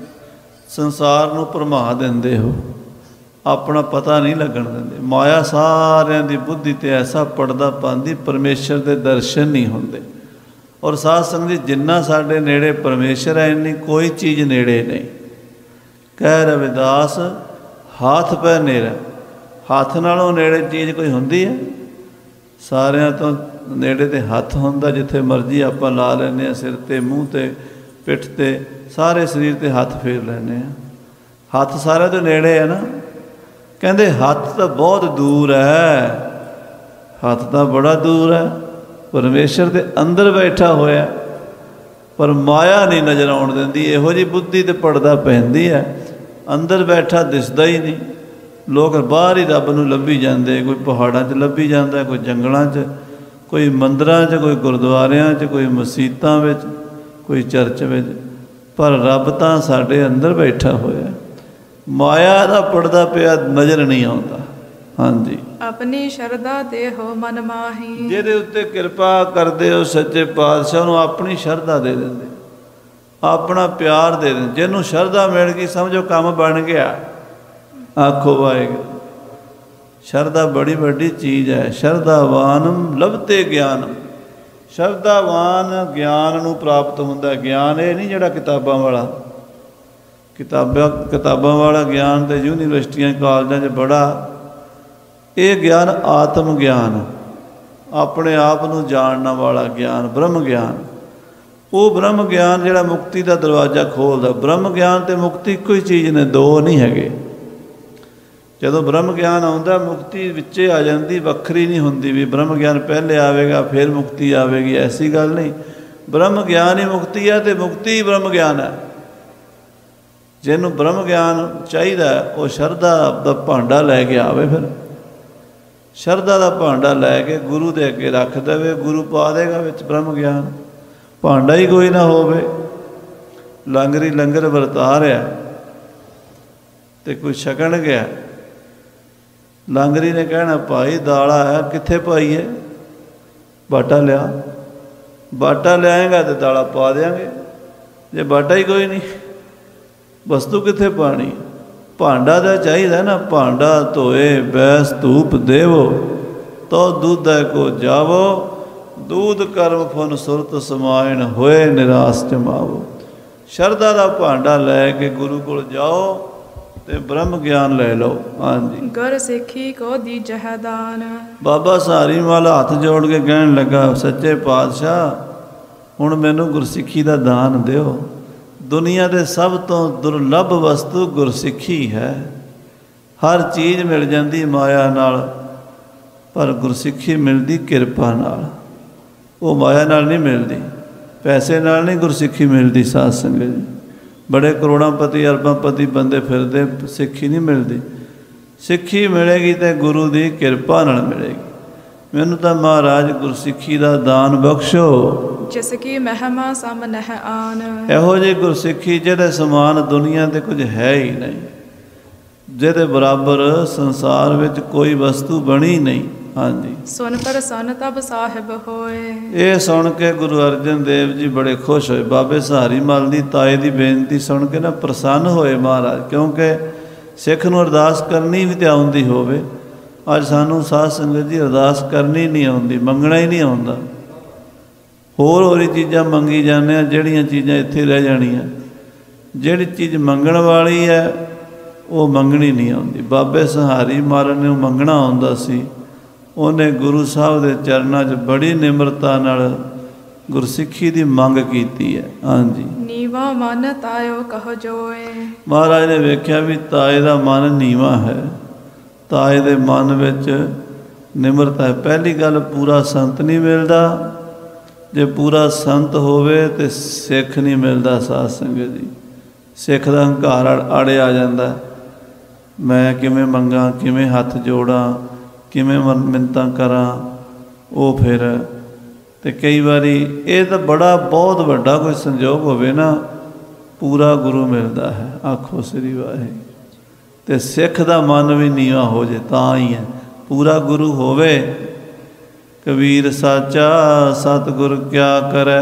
ਸੰਸਾਰ ਨੂੰ ਭਰਮਾ ਦਿੰਦੇ ਹੋ, ਆਪਣਾ ਪਤਾ ਨਹੀਂ ਲੱਗਣ ਦਿੰਦੇ। ਮਾਇਆ ਸਾਰਿਆਂ ਦੀ ਬੁੱਧੀ 'ਤੇ ਐਸਾ ਪੜਦਾ ਪਾਉਂਦੀ, ਪਰਮੇਸ਼ਰ ਦੇ ਦਰਸ਼ਨ ਨਹੀਂ ਹੁੰਦੇ। ਔਰ ਸਾਧ ਸੰਗਤ ਜੀ, ਜਿੰਨਾ ਸਾਡੇ ਨੇੜੇ ਪਰਮੇਸ਼ਰ ਹੈ, ਇੰਨੀ ਕੋਈ ਚੀਜ਼ ਨੇੜੇ ਨਹੀਂ। ਕਹਿ ਰਵਿਦਾਸ, ਹੱਥ ਪੈ ਨੇੜਾ। ਹੱਥ ਨਾਲੋਂ ਨੇੜੇ ਚੀਜ਼ ਕੋਈ ਹੁੰਦੀ ਹੈ? ਸਾਰਿਆਂ ਤੋਂ ਨੇੜੇ ਤੇ ਹੱਥ ਹੁੰਦਾ। ਜਿੱਥੇ ਮਰਜ਼ੀ ਆਪਾਂ ਲਾ ਲੈਂਦੇ ਹਾਂ, ਸਿਰ 'ਤੇ, ਮੂੰਹ 'ਤੇ, ਪਿੱਠ 'ਤੇ, ਸਾਰੇ ਸਰੀਰ 'ਤੇ ਹੱਥ ਫੇਰ ਲੈਂਦੇ ਹਾਂ। ਹੱਥ ਸਾਰਿਆਂ ਤੋਂ ਨੇੜੇ ਹੈ ਨਾ। ਕਹਿੰਦੇ ਹੱਥ ਤਾਂ ਬਹੁਤ ਦੂਰ ਹੈ, ਹੱਥ ਤਾਂ ਬੜਾ ਦੂਰ ਹੈ, ਪਰਮੇਸ਼ਰ ਦੇ ਅੰਦਰ ਬੈਠਾ ਹੋਇਆ, ਪਰ ਮਾਇਆ ਨਹੀਂ ਨਜ਼ਰ ਆਉਣ ਦਿੰਦੀ। ਇਹੋ ਜਿਹੀ ਬੁੱਧੀ 'ਤੇ ਪੜਦਾ ਪੈਂਦੀ ਹੈ, ਅੰਦਰ ਬੈਠਾ ਦਿਸਦਾ ਹੀ ਨਹੀਂ। ਲੋਕ ਬਾਹਰ ਹੀ ਰੱਬ ਨੂੰ ਲੱਭੀ ਜਾਂਦੇ, ਕੋਈ ਪਹਾੜਾਂ 'ਚ ਲੱਭੀ ਜਾਂਦਾ, ਕੋਈ ਜੰਗਲਾਂ 'ਚ, ਕੋਈ ਮੰਦਰਾਂ 'ਚ, ਕੋਈ ਗੁਰਦੁਆਰਿਆਂ 'ਚ, ਕੋਈ ਮਸੀਤਾਂ ਵਿੱਚ, ਕੋਈ ਚਰਚ ਵਿੱਚ। ਪਰ ਰੱਬ ਤਾਂ ਸਾਡੇ ਅੰਦਰ ਬੈਠਾ ਹੋਇਆ, ਮਾਇਆ ਦਾ ਪੜਦਾ ਪਿਆ ਨਜ਼ਰ ਨਹੀਂ ਆਉਂਦਾ। ਹਾਂਜੀ, ਆਪਣੀ ਸ਼ਰਧਾ ਦੇਹੋ ਮਨ ਮਾਹੀ। ਜਿਹਦੇ ਉੱਤੇ ਕਿਰਪਾ ਕਰਦੇ ਹੋ ਸੱਚੇ ਪਾਤਸ਼ਾਹ ਨੂੰ ਆਪਣੀ ਸ਼ਰਧਾ ਦੇ ਦਿੰਦੇ, ਆਪਣਾ ਪਿਆਰ ਦੇ ਦਿੰਦੇ। ਜਿਹਨੂੰ ਸ਼ਰਧਾ ਮਿਲ ਗਈ ਸਮਝੋ ਕੰਮ ਬਣ ਗਿਆ। ਆਖੋ ਵਾਹਿਗੁਰੂ। ਸ਼ਰਧਾ ਬੜੀ ਵੱਡੀ ਚੀਜ਼ ਹੈ। ਸ਼ਰਧਾਵਾਨ ਲਭਤੇ ਗਿਆਨ। ਸ਼ਰਧਾਵਾਨ ਗਿਆਨ ਨੂੰ ਪ੍ਰਾਪਤ ਹੁੰਦਾ। ਗਿਆਨ ਇਹ ਨਹੀਂ ਜਿਹੜਾ ਕਿਤਾਬਾਂ ਵਾਲਾ, ਕਿਤਾਬਾਂ ਵਾਲਾ ਗਿਆਨ ਤੇ ਯੂਨੀਵਰਸਿਟੀਆਂ ਕਾਲਜਾਂ 'ਚ ਬੜਾ। ਇਹ ਗਿਆਨ ਆਤਮ ਗਿਆਨ, ਆਪਣੇ ਆਪ ਨੂੰ ਜਾਣਨ ਵਾਲਾ ਗਿਆਨ, ਬ੍ਰਹਮ ਗਿਆਨ। ਉਹ ਬ੍ਰਹਮ ਗਿਆਨ ਜਿਹੜਾ ਮੁਕਤੀ ਦਾ ਦਰਵਾਜ਼ਾ ਖੋਲ੍ਹਦਾ। ਬ੍ਰਹਮ ਗਿਆਨ ਅਤੇ ਮੁਕਤੀ ਇੱਕੋ ਹੀ ਚੀਜ਼ ਨੇ, ਦੋ ਨਹੀਂ ਹੈਗੇ। ਜਦੋਂ ਬ੍ਰਹਮ ਗਿਆਨ ਆਉਂਦਾ ਮੁਕਤੀ ਵਿੱਚੇ ਆ ਜਾਂਦੀ, ਵੱਖਰੀ ਨਹੀਂ ਹੁੰਦੀ ਵੀ ਬ੍ਰਹਮ ਗਿਆਨ ਪਹਿਲੇ ਆਵੇਗਾ ਫਿਰ ਮੁਕਤੀ ਆਵੇਗੀ, ਐਸੀ ਗੱਲ ਨਹੀਂ। ਬ੍ਰਹਮ ਗਿਆਨ ਹੀ ਮੁਕਤੀ ਹੈ ਅਤੇ ਮੁਕਤੀ ਹੀ ਬ੍ਰਹਮ ਗਿਆਨ ਹੈ। ਜਿਹਨੂੰ ਬ੍ਰਹਮ ਗਿਆਨ ਚਾਹੀਦਾ ਉਹ ਸ਼ਰਧਾ ਦਾ ਭਾਂਡਾ ਲੈ ਕੇ ਆਵੇ। ਫਿਰ ਸ਼ਰਧਾ ਦਾ ਭਾਂਡਾ ਲੈ ਕੇ ਗੁਰੂ ਦੇ ਅੱਗੇ ਰੱਖ ਦੇਵੇ, ਗੁਰੂ ਪਾ ਦੇਗਾ ਵਿੱਚ ਬ੍ਰਹਮ ਗਿਆਨ। ਭਾਂਡਾ ਹੀ ਕੋਈ ਨਾ ਹੋਵੇ। ਲੰਗਰੀ ਲੰਗਰ ਵਰਤਾ ਰਿਹਾ ਅਤੇ ਕੋਈ ਛਕਣ ਗਿਆ, ਲੰਗਰੀ ਨੇ ਕਹਿਣਾ ਭਾਈ ਦਾਲ ਆਇਆ, ਕਿੱਥੇ ਪਾਈਏ? ਬਾਟਾ ਲਿਆ। ਬਾਟਾ ਲਿਆਏਗਾ ਤਾਂ ਦਾਲਾ ਪਾ ਦਿਆਂਗੇ। ਜੇ ਬਾਟਾ ਹੀ ਕੋਈ ਨਹੀਂ, ਵਸਤੂ ਕਿੱਥੇ ਪਾਣੀ? ਭਾਂਡਾ ਦਾ ਚਾਹੀਦਾ ਨਾ। ਭਾਂਡਾ ਧੋਏ ਬੈਸ ਧੂਪ ਦੇਵੋ, ਤੋ ਦੁੱਧੈ ਕੋ ਜਾਵੋ। ਦੂਧ ਕਰਮ ਫੁਨ ਸੁਰਤ ਸਮਾਇਣ, ਹੋਏ ਨਿਰਾਸ ਜਮਾਵੋ। ਸ਼ਰਧਾ ਦਾ ਭਾਂਡਾ ਲੈ ਕੇ ਗੁਰੂ ਕੋਲ ਜਾਓ ਤੇ ਬ੍ਰਹਮ ਗਿਆਨ ਲੈ ਲਓ। ਹਾਂਜੀ, ਗੁਰ ਸਿੱਖੀ ਕੋ ਦੀਜਹਿ ਦਾਨ। ਬਾਬਾ ਸਹਾਰੀ ਮੱਲ ਹੱਥ ਜੋੜ ਕੇ ਕਹਿਣ ਲੱਗਾ, ਸੱਚੇ ਪਾਤਸ਼ਾਹ ਹੁਣ ਮੈਨੂੰ ਗੁਰਸਿੱਖੀ ਦਾ ਦਾਨ ਦਿਓ। ਦੁਨੀਆ ਦੇ ਸਭ ਤੋਂ ਦੁਰਲੱਭ ਵਸਤੂ ਗੁਰਸਿੱਖੀ ਹੈ। ਹਰ ਚੀਜ਼ ਮਿਲ ਜਾਂਦੀ ਮਾਇਆ ਨਾਲ, ਪਰ ਗੁਰਸਿੱਖੀ ਮਿਲਦੀ ਕਿਰਪਾ ਨਾਲ। ਉਹ ਮਾਇਆ ਨਾਲ ਨਹੀਂ ਮਿਲਦੀ, ਪੈਸੇ ਨਾਲ ਨਹੀਂ ਗੁਰਸਿੱਖੀ ਮਿਲਦੀ। ਸਾਧ ਸੰਗਤ ਜੀ, ਬੜੇ ਕਰੋੜਾਂਪਤੀ ਅਰਬਾਂਪਤੀ ਬੰਦੇ ਫਿਰਦੇ, ਸਿੱਖੀ ਨਹੀਂ ਮਿਲਦੀ। ਸਿੱਖੀ ਮਿਲੇਗੀ ਤਾਂ ਗੁਰੂ ਦੀ ਕਿਰਪਾ ਨਾਲ ਮਿਲੇਗੀ। ਮੈਨੂੰ ਤਾਂ ਮਹਾਰਾਜ ਗੁਰਸਿੱਖੀ ਦਾ ਦਾਨ ਬਖਸ਼ੋ। ਜਿਸ ਕੀ ਮਹਿਮਾ ਸਮ ਨਹਿ ਆਨ। ਇਹੋ ਜਿਹੀ ਗੁਰਸਿੱਖੀ ਜਿਹਦੇ ਸਮਾਨ ਦੁਨੀਆ 'ਤੇ ਕੁਝ ਹੈ ਹੀ ਨਹੀਂ, ਜਿਹਦੇ ਬਰਾਬਰ ਸੰਸਾਰ ਵਿੱਚ ਕੋਈ ਵਸਤੂ ਬਣੀ ਨਹੀਂ। ਹਾਂਜੀ, ਸੁਨ ਪ੍ਰਸੰਨ ਤਬ ਸਾਹਿਬ ਹੋਏ। ਇਹ ਸੁਣ ਕੇ ਗੁਰੂ ਅਰਜਨ ਦੇਵ ਜੀ ਬੜੇ ਖੁਸ਼ ਹੋਏ। ਬਾਬੇ ਸਹਾਰੀ ਮੱਲ ਦੀ ਤਾਏ ਦੀ ਬੇਨਤੀ ਸੁਣ ਕੇ ਨਾ ਪ੍ਰਸੰਨ ਹੋਏ ਮਹਾਰਾਜ। ਕਿਉਂਕਿ ਸਿੱਖ ਨੂੰ ਅਰਦਾਸ ਕਰਨੀ ਵੀ ਤਾਂ ਆਉਂਦੀ ਹੋਵੇ। ਅੱਜ ਸਾਨੂੰ ਸਾਧ ਸੰਗਤ ਜੀ ਅਰਦਾਸ ਕਰਨੀ ਨਹੀਂ ਆਉਂਦੀ, ਮੰਗਣਾ ਹੀ ਨਹੀਂ ਆਉਂਦਾ। ਹੋਰ ਹੀ ਚੀਜ਼ਾਂ ਮੰਗੀ ਜਾਂਦੇ ਆ, ਜਿਹੜੀਆਂ ਚੀਜ਼ਾਂ ਇੱਥੇ ਰਹਿ ਜਾਣੀਆਂ। ਜਿਹੜੀ ਚੀਜ਼ ਮੰਗਣ ਵਾਲੀ ਹੈ ਉਹ ਮੰਗਣੀ ਨਹੀਂ ਆਉਂਦੀ। ਬਾਬੇ ਸਹਾਰੀ ਮੱਲ ਨੂੰ ਮੰਗਣਾ ਆਉਂਦਾ ਸੀ। ਉਹਨੇ ਗੁਰੂ ਸਾਹਿਬ ਦੇ ਚਰਨਾਂ 'ਚ ਬੜੀ ਨਿਮਰਤਾ ਨਾਲ ਗੁਰਸਿੱਖੀ ਦੀ ਮੰਗ ਕੀਤੀ ਹੈ। ਹਾਂਜੀ, ਨੀਵਾ ਮਨ ਤਾਇਓ ਕਹ ਜੋਏ। ਮਹਾਰਾਜ ਨੇ ਵੇਖਿਆ ਵੀ ਤਾਏ ਦਾ ਮਨ ਨੀਵਾਂ ਹੈ। ਤਾਏ ਦੇ ਮਨ ਵਿੱਚ ਨਿਮਰਤਾ ਹੈ। ਪਹਿਲੀ ਗੱਲ, ਪੂਰਾ ਸੰਤ ਨਹੀਂ ਮਿਲਦਾ। ਜੇ ਪੂਰਾ ਸੰਤ ਹੋਵੇ ਤਾਂ ਸਿੱਖ ਨਹੀਂ ਮਿਲਦਾ। ਸਾਧ ਸੰਗਤ ਜੀ, ਸਿੱਖ ਦਾ ਹੰਕਾਰ ਅੜੇ ਆ ਜਾਂਦਾ। ਮੈਂ ਕਿਵੇਂ ਮੰਗਾਂ, ਕਿਵੇਂ ਹੱਥ ਜੋੜਾਂ, ਕਿਵੇਂ ਮਿੰਨਤਾਂ ਕਰਾਂ। ਉਹ ਫਿਰ ਅਤੇ ਕਈ ਵਾਰੀ ਇਹ ਤਾਂ ਬਹੁਤ ਵੱਡਾ ਕੋਈ ਸੰਜੋਗ ਹੋਵੇ ਨਾ, ਪੂਰਾ ਗੁਰੂ ਮਿਲਦਾ ਹੈ। ਆਖੋ ਸ੍ਰੀ ਵਾਹਿਗੁਰੂ। ਅਤੇ ਸਿੱਖ ਦਾ ਮਨ ਵੀ ਨੀਵਾਂ ਹੋ ਜੇ ਤਾਂ ਹੀ ਹੈ। ਪੂਰਾ ਗੁਰੂ ਹੋਵੇ। ਕਬੀਰ ਸਾਚਾ ਸਤਿਗੁਰ ਕਿਆ ਕਰੈ।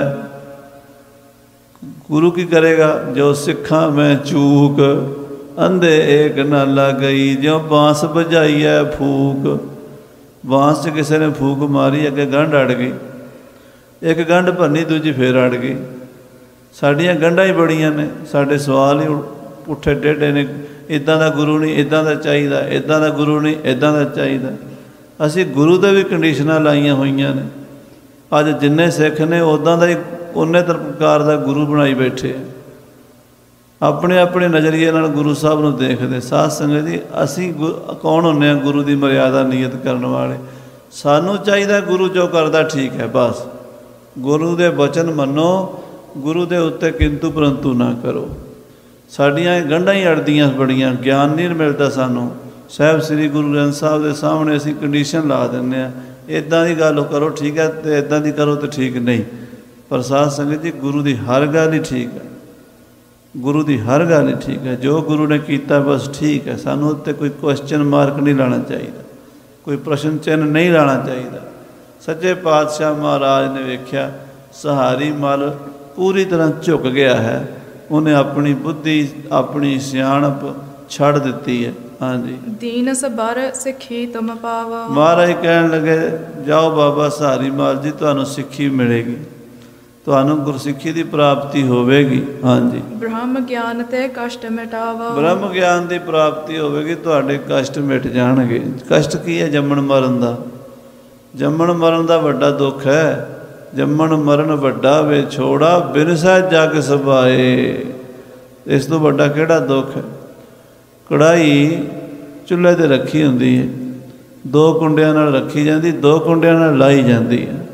ਗੁਰੂ ਕੀ ਕਰੇਗਾ? ਜੋ ਸਿੱਖਾਂ ਮੈਂ ਚੂਕ, ਅੰਧੇ ਏਕ ਨਾ ਲਾਗਈ। ਜਿਉਂ ਬਾਂਸ ਵਜਾਈਐ ਫੂਕ। ਬਾਂਸ 'ਚ ਕਿਸੇ ਨੇ ਫੂਕ ਮਾਰੀ, ਅੱਗੇ ਗੰਢ ਅੜ ਗਈ। ਇੱਕ ਗੰਢ ਭੰਨੀ, ਦੂਜੀ ਫੇਰ ਅੜ ਗਈ। ਸਾਡੀਆਂ ਗੰਢਾਂ ਹੀ ਬੜੀਆਂ ਨੇ, ਸਾਡੇ ਸਵਾਲ ਹੀ ਪੁੱਠੇ ਟੇਢੇ ਨੇ। ਇੱਦਾਂ ਦਾ ਗੁਰੂ ਨਹੀਂ, ਇੱਦਾਂ ਦਾ ਚਾਹੀਦਾ। ਇੱਦਾਂ ਦਾ ਗੁਰੂ ਨਹੀਂ, ਇੱਦਾਂ ਦਾ ਚਾਹੀਦਾ। ਅਸੀਂ ਗੁਰੂ 'ਤੇ ਵੀ ਕੰਡੀਸ਼ਨਾਂ ਲਾਈਆਂ ਹੋਈਆਂ ਨੇ। ਅੱਜ ਜਿੰਨੇ ਸਿੱਖ ਨੇ ਉੱਦਾਂ ਦਾ ਹੀ ਉਨੇ ਪ੍ਰਕਾਰ ਦਾ ਗੁਰੂ ਬਣਾਈ ਬੈਠੇ ਆ। ਆਪਣੇ ਆਪਣੇ ਨਜ਼ਰੀਏ ਨਾਲ ਗੁਰੂ ਸਾਹਿਬ ਨੂੰ ਦੇਖਦੇ। ਸਾਧ ਸੰਗਤ ਜੀ, ਅਸੀਂ ਕੌਣ ਹੁੰਦੇ ਹਾਂ ਗੁਰੂ ਦੀ ਮਰਿਆਦਾ ਨਿਯਤ ਕਰਨ ਵਾਲੇ? ਸਾਨੂੰ ਚਾਹੀਦਾ ਗੁਰੂ ਜੋ ਕਰਦਾ ਠੀਕ ਹੈ, ਬਸ। ਗੁਰੂ ਦੇ ਵਚਨ ਮੰਨੋ, ਗੁਰੂ ਦੇ ਉੱਤੇ ਕਿੰਤੂ ਪਰੰਤੂ ਨਾ ਕਰੋ। ਸਾਡੀਆਂ ਗੰਢਾਂ ਹੀ ਅੜਦੀਆਂ ਬੜੀਆਂ, ਗਿਆਨ ਨਹੀਂ ਮਿਲਦਾ ਸਾਨੂੰ। ਸਾਹਿਬ ਸ੍ਰੀ ਗੁਰੂ ਗ੍ਰੰਥ ਸਾਹਿਬ ਦੇ ਸਾਹਮਣੇ ਅਸੀਂ ਕੰਡੀਸ਼ਨ ਲਾ ਦਿੰਦੇ ਹਾਂ, ਇੱਦਾਂ ਦੀ ਗੱਲ ਕਰੋ ਠੀਕ ਹੈ, ਅਤੇ ਇੱਦਾਂ ਦੀ ਕਰੋ ਤਾਂ ਠੀਕ ਨਹੀਂ। ਪਰ ਸਾਧ ਸੰਗਤ ਜੀ, ਗੁਰੂ ਦੀ ਹਰ ਗੱਲ ਹੀ ਠੀਕ ਹੈ। ਗੁਰੂ ਦੀ ਹਰ ਗੱਲ ਹੀ ਠੀਕ ਹੈ। ਜੋ ਗੁਰੂ ਨੇ ਕੀਤਾ ਬਸ ਠੀਕ ਹੈ। ਸਾਨੂੰ ਉੱਤੇ ਕੋਈ ਕੁਐਸਚਨ ਮਾਰਕ ਨਹੀਂ ਲਾਉਣਾ ਚਾਹੀਦਾ, ਕੋਈ ਪ੍ਰਸ਼ਨ ਚਿੰਨ੍ਹ ਨਹੀਂ ਲਾਉਣਾ ਚਾਹੀਦਾ। ਸੱਚੇ ਪਾਤਸ਼ਾਹ ਮਹਾਰਾਜ ਨੇ ਵੇਖਿਆ ਸਹਾਰੀ ਮਲ ਪੂਰੀ ਤਰ੍ਹਾਂ ਝੁਕ ਗਿਆ ਹੈ, ਉਹਨੇ ਆਪਣੀ ਬੁੱਧੀ ਆਪਣੀ ਸਿਆਣਪ ਛੱਡ ਦਿੱਤੀ ਹੈ। ਹਾਂਜੀ, ਦੀਨ ਸਬਰ ਸਿੱਖੀ ਤੁਮ ਪਾਵੋ। ਮਹਾਰਾਜ ਕਹਿਣ ਲੱਗੇ ਜਾਓ ਬਾਬਾ ਸਹਾਰੀ ਮਲ ਜੀ, ਤੁਹਾਨੂੰ ਸਿੱਖੀ ਮਿਲੇਗੀ, ਤੁਹਾਨੂੰ ਗੁਰਸਿੱਖੀ ਦੀ ਪ੍ਰਾਪਤੀ ਹੋਵੇਗੀ। ਹਾਂਜੀ, ਬ੍ਰਹਮ ਗਿਆਨ ਤੇ ਕਸ਼ਟ ਮਿਟਾਵੋ। ਬ੍ਰਹਮ ਗਿਆਨ ਦੀ ਪ੍ਰਾਪਤੀ ਹੋਵੇਗੀ, ਤੁਹਾਡੇ ਕਸ਼ਟ ਮਿਟ ਜਾਣਗੇ। ਕਸ਼ਟ ਕੀ ਹੈ? ਜੰਮਣ ਮਰਨ ਦਾ। ਜੰਮਣ ਮਰਨ ਦਾ ਵੱਡਾ ਦੁੱਖ ਹੈ। ਜੰਮਣ ਮਰਨ ਵੱਡਾ ਵਿਛੋੜਾ, ਬਿਨ ਸਹਿ ਜਗ ਸਬਾਏ। ਇਸ ਤੋਂ ਵੱਡਾ ਕਿਹੜਾ ਦੁੱਖ ਹੈ? ਕੜਾਹੀ ਚੁੱਲ੍ਹੇ 'ਤੇ ਰੱਖੀ ਹੁੰਦੀ ਹੈ, 2 ਕੁੰਡਿਆਂ ਨਾਲ ਰੱਖੀ ਜਾਂਦੀ, 2 ਕੁੰਡਿਆਂ ਨਾਲ ਲਾਈ ਜਾਂਦੀ ਹੈ।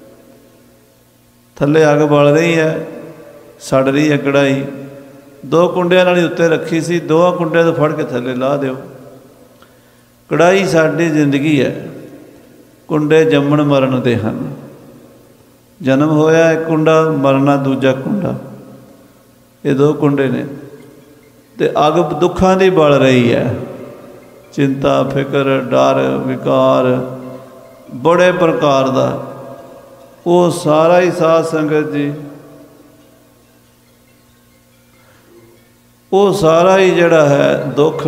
ਥੱਲੇ ਅੱਗ ਬਲ ਰਹੀ ਹੈ, ਸੜ ਰਹੀ ਹੈ ਕੜਾਹੀ, 2 ਕੁੰਡਿਆਂ ਨਾਲ ਹੀ ਉੱਤੇ ਰੱਖੀ ਸੀ, 2 ਕੁੰਡਿਆਂ ਤੋਂ ਫੜ ਕੇ ਥੱਲੇ ਲਾ ਦਿਓ। ਕੜਾਹੀ ਸਾਡੀ ਜ਼ਿੰਦਗੀ ਹੈ। ਕੁੰਡੇ ਜੰਮਣ ਮਰਨ ਦੇ ਹਨ। ਜਨਮ ਹੋਇਆ ਇੱਕ ਕੁੰਡਾ, ਮਰਨਾ ਦੂਜਾ ਕੁੰਡਾ, ਇਹ 2 ਕੁੰਡੇ ਨੇ। ਅਤੇ ਅੱਗ ਦੁੱਖਾਂ ਦੀ ਬਲ ਰਹੀ ਹੈ, ਚਿੰਤਾ ਫਿਕਰ ਡਰ ਵਿਕਾਰ ਬੜੇ ਪ੍ਰਕਾਰ ਦਾ। ਉਹ ਸਾਰਾ ਹੀ ਸਾਧ ਸੰਗਤ ਜੀ, ਉਹ ਸਾਰਾ ਹੀ ਜਿਹੜਾ ਹੈ ਦੁੱਖ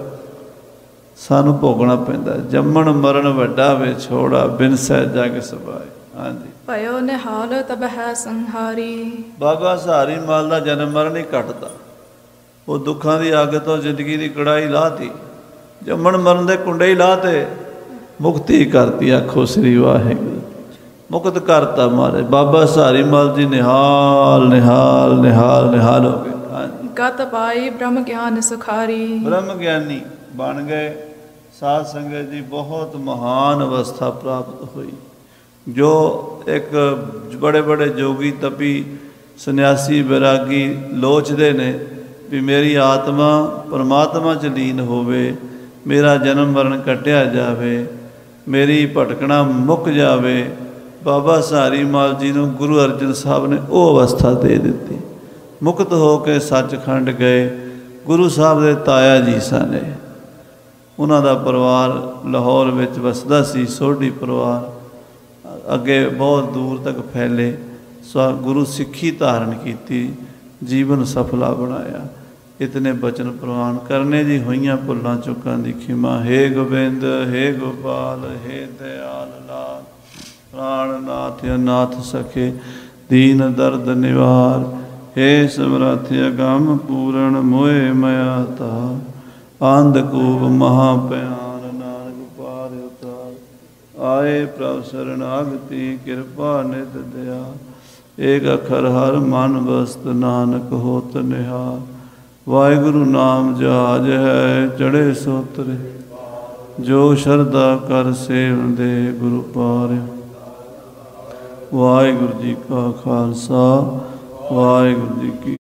ਸਾਨੂੰ ਭੋਗਣਾ ਪੈਂਦਾ। ਜੰਮਣ ਮਰਨ ਵੱਡਾ ਵਿਛੋੜਾ, ਬਿਨ ਸਹਿ ਜਗ ਸਬਾਏ। ਹਾਂਜੀ, ਭਇਓ ਨਿਹਾਲ ਤਬ ਹੈ ਸੰਹਾਰੀ। ਬਾਬਾ ਸਹਾਰੀ ਮਲ ਦਾ ਜਨਮ ਮਰਨ ਹੀ ਘਟਦਾ। ਉਹ ਦੁੱਖਾਂ ਦੀ ਅੱਗ ਤੋਂ ਜ਼ਿੰਦਗੀ ਦੀ ਕੜਾਹੀ ਲਾਹਤੀ, ਜੰਮਣ ਮਰਨ ਦੇ ਕੁੰਡੇ ਹੀ ਲਾਹਤੇ, ਮੁਕਤੀ ਕਰਤੀ। ਆਖੋ ਸ੍ਰੀ ਵਾਹਿਗੁਰੂ। ਮੁਕਤ ਕਰਤਾ ਮਹਾਰਾਜ ਬਾਬਾ ਸਹਾਰੀ ਮਲ ਜੀ। ਨਿਹਾਲ ਨਿਹਾਲ ਨਿਹਾਲ ਨਿਹਾਲ ਹੋ ਗਏ। ਹਾਂਜੀ, ਗਤ ਪਾਈ ਬ੍ਰਹਮ ਗਿਆਨ ਸੁਖਾਰੀ। ਬ੍ਰਹਮ ਗਿਆਨੀ ਬਣ ਗਏ। ਸਾਧ ਸੰਗਤ ਜੀ, ਬਹੁਤ ਮਹਾਨ ਅਵਸਥਾ ਪ੍ਰਾਪਤ ਹੋਈ। ਜੋ ਇੱਕ ਬੜੇ ਬੜੇ ਜੋਗੀ ਤਪੀ ਸੰਨਿਆਸੀ ਵੈਰਾਗੀ ਲੋਚਦੇ ਨੇ ਵੀ ਮੇਰੀ ਆਤਮਾ ਪਰਮਾਤਮਾ 'ਚ ਲੀਨ ਹੋਵੇ, ਮੇਰਾ ਜਨਮ ਮਰਨ ਕੱਟਿਆ ਜਾਵੇ, ਮੇਰੀ ਭਟਕਣਾ ਮੁੱਕ ਜਾਵੇ। ਬਾਬਾ ਸਹਾਰੀ ਮਲ ਜੀ ਨੂੰ ਗੁਰੂ ਅਰਜਨ ਸਾਹਿਬ ਨੇ ਉਹ ਅਵਸਥਾ ਦੇ ਦਿੱਤੀ। ਮੁਕਤ ਹੋ ਕੇ ਸੱਚਖੰਡ ਗਏ। ਗੁਰੂ ਸਾਹਿਬ ਦੇ ਤਾਇਆ ਜੀ ਸਨ, ਉਹਨਾਂ ਦਾ ਪਰਿਵਾਰ ਲਾਹੌਰ ਵਿੱਚ ਵਸਦਾ ਸੀ, ਸੋਢੀ ਪਰਿਵਾਰ। ਅੱਗੇ ਬਹੁਤ ਦੂਰ ਤੱਕ ਫੈਲੇ। ਗੁਰੂ ਸਿੱਖੀ ਧਾਰਨ ਕੀਤੀ, ਜੀਵਨ ਸਫਲਾ ਬਣਾਇਆ। ਇਤਨੇ ਬਚਨ ਪ੍ਰਵਾਨ ਕਰਨੇ ਜੀ, ਹੋਈਆਂ ਭੁੱਲਾਂ ਚੁੱਕਾਂ ਦੀ ਖਿਮਾ। ਹੇ ਗੋਬਿੰਦ ਹੇ ਗੋਪਾਲ ਹੇ ਦਿਆਲ ਲਾਲ, ਪ੍ਰਾਣਨਾਥ ਅਨਾਥ ਸਖੇ ਦੀਨ ਦਰਦ ਨਿਵਾਰ। ਹੇ ਸਮਰੱਥ ਅਗੰਮ ਪੂਰਨ ਮੋਹਿ ਮਇਆ ਤਾਰ, ਅੰਧਕੂਪ ਮਹਾ ਭਿਆਨ ਨਾਨਕ ਪਾਰ ਉਤਾਰ। ਆਏ ਪ੍ਰਭ ਸਰਨਾਗਤੀ ਕਿਰਪਾ ਨਿਤ ਦਇਆ, ਏਕ ਅਖਰ ਹਰ ਮਨ ਬਸਤ ਨਾਨਕ ਹੋਤ ਨਿਹਾਲ। ਵਾਹਿਗੁਰੂ ਨਾਮ ਜਹਾਜ ਹੈ ਚੜ੍ਹੇ ਸੋਤਰੇ, ਜੋ ਸ਼ਰਧਾ ਕਰ ਸੇਵਨ ਦੇ ਗੁਰੂ ਪਾਰਿ। ਵਾਹਿਗੁਰੂ ਜੀ ਕਾ ਖਾਲਸਾ, ਵਾਹਿਗੁਰੂ ਜੀ ਕੀ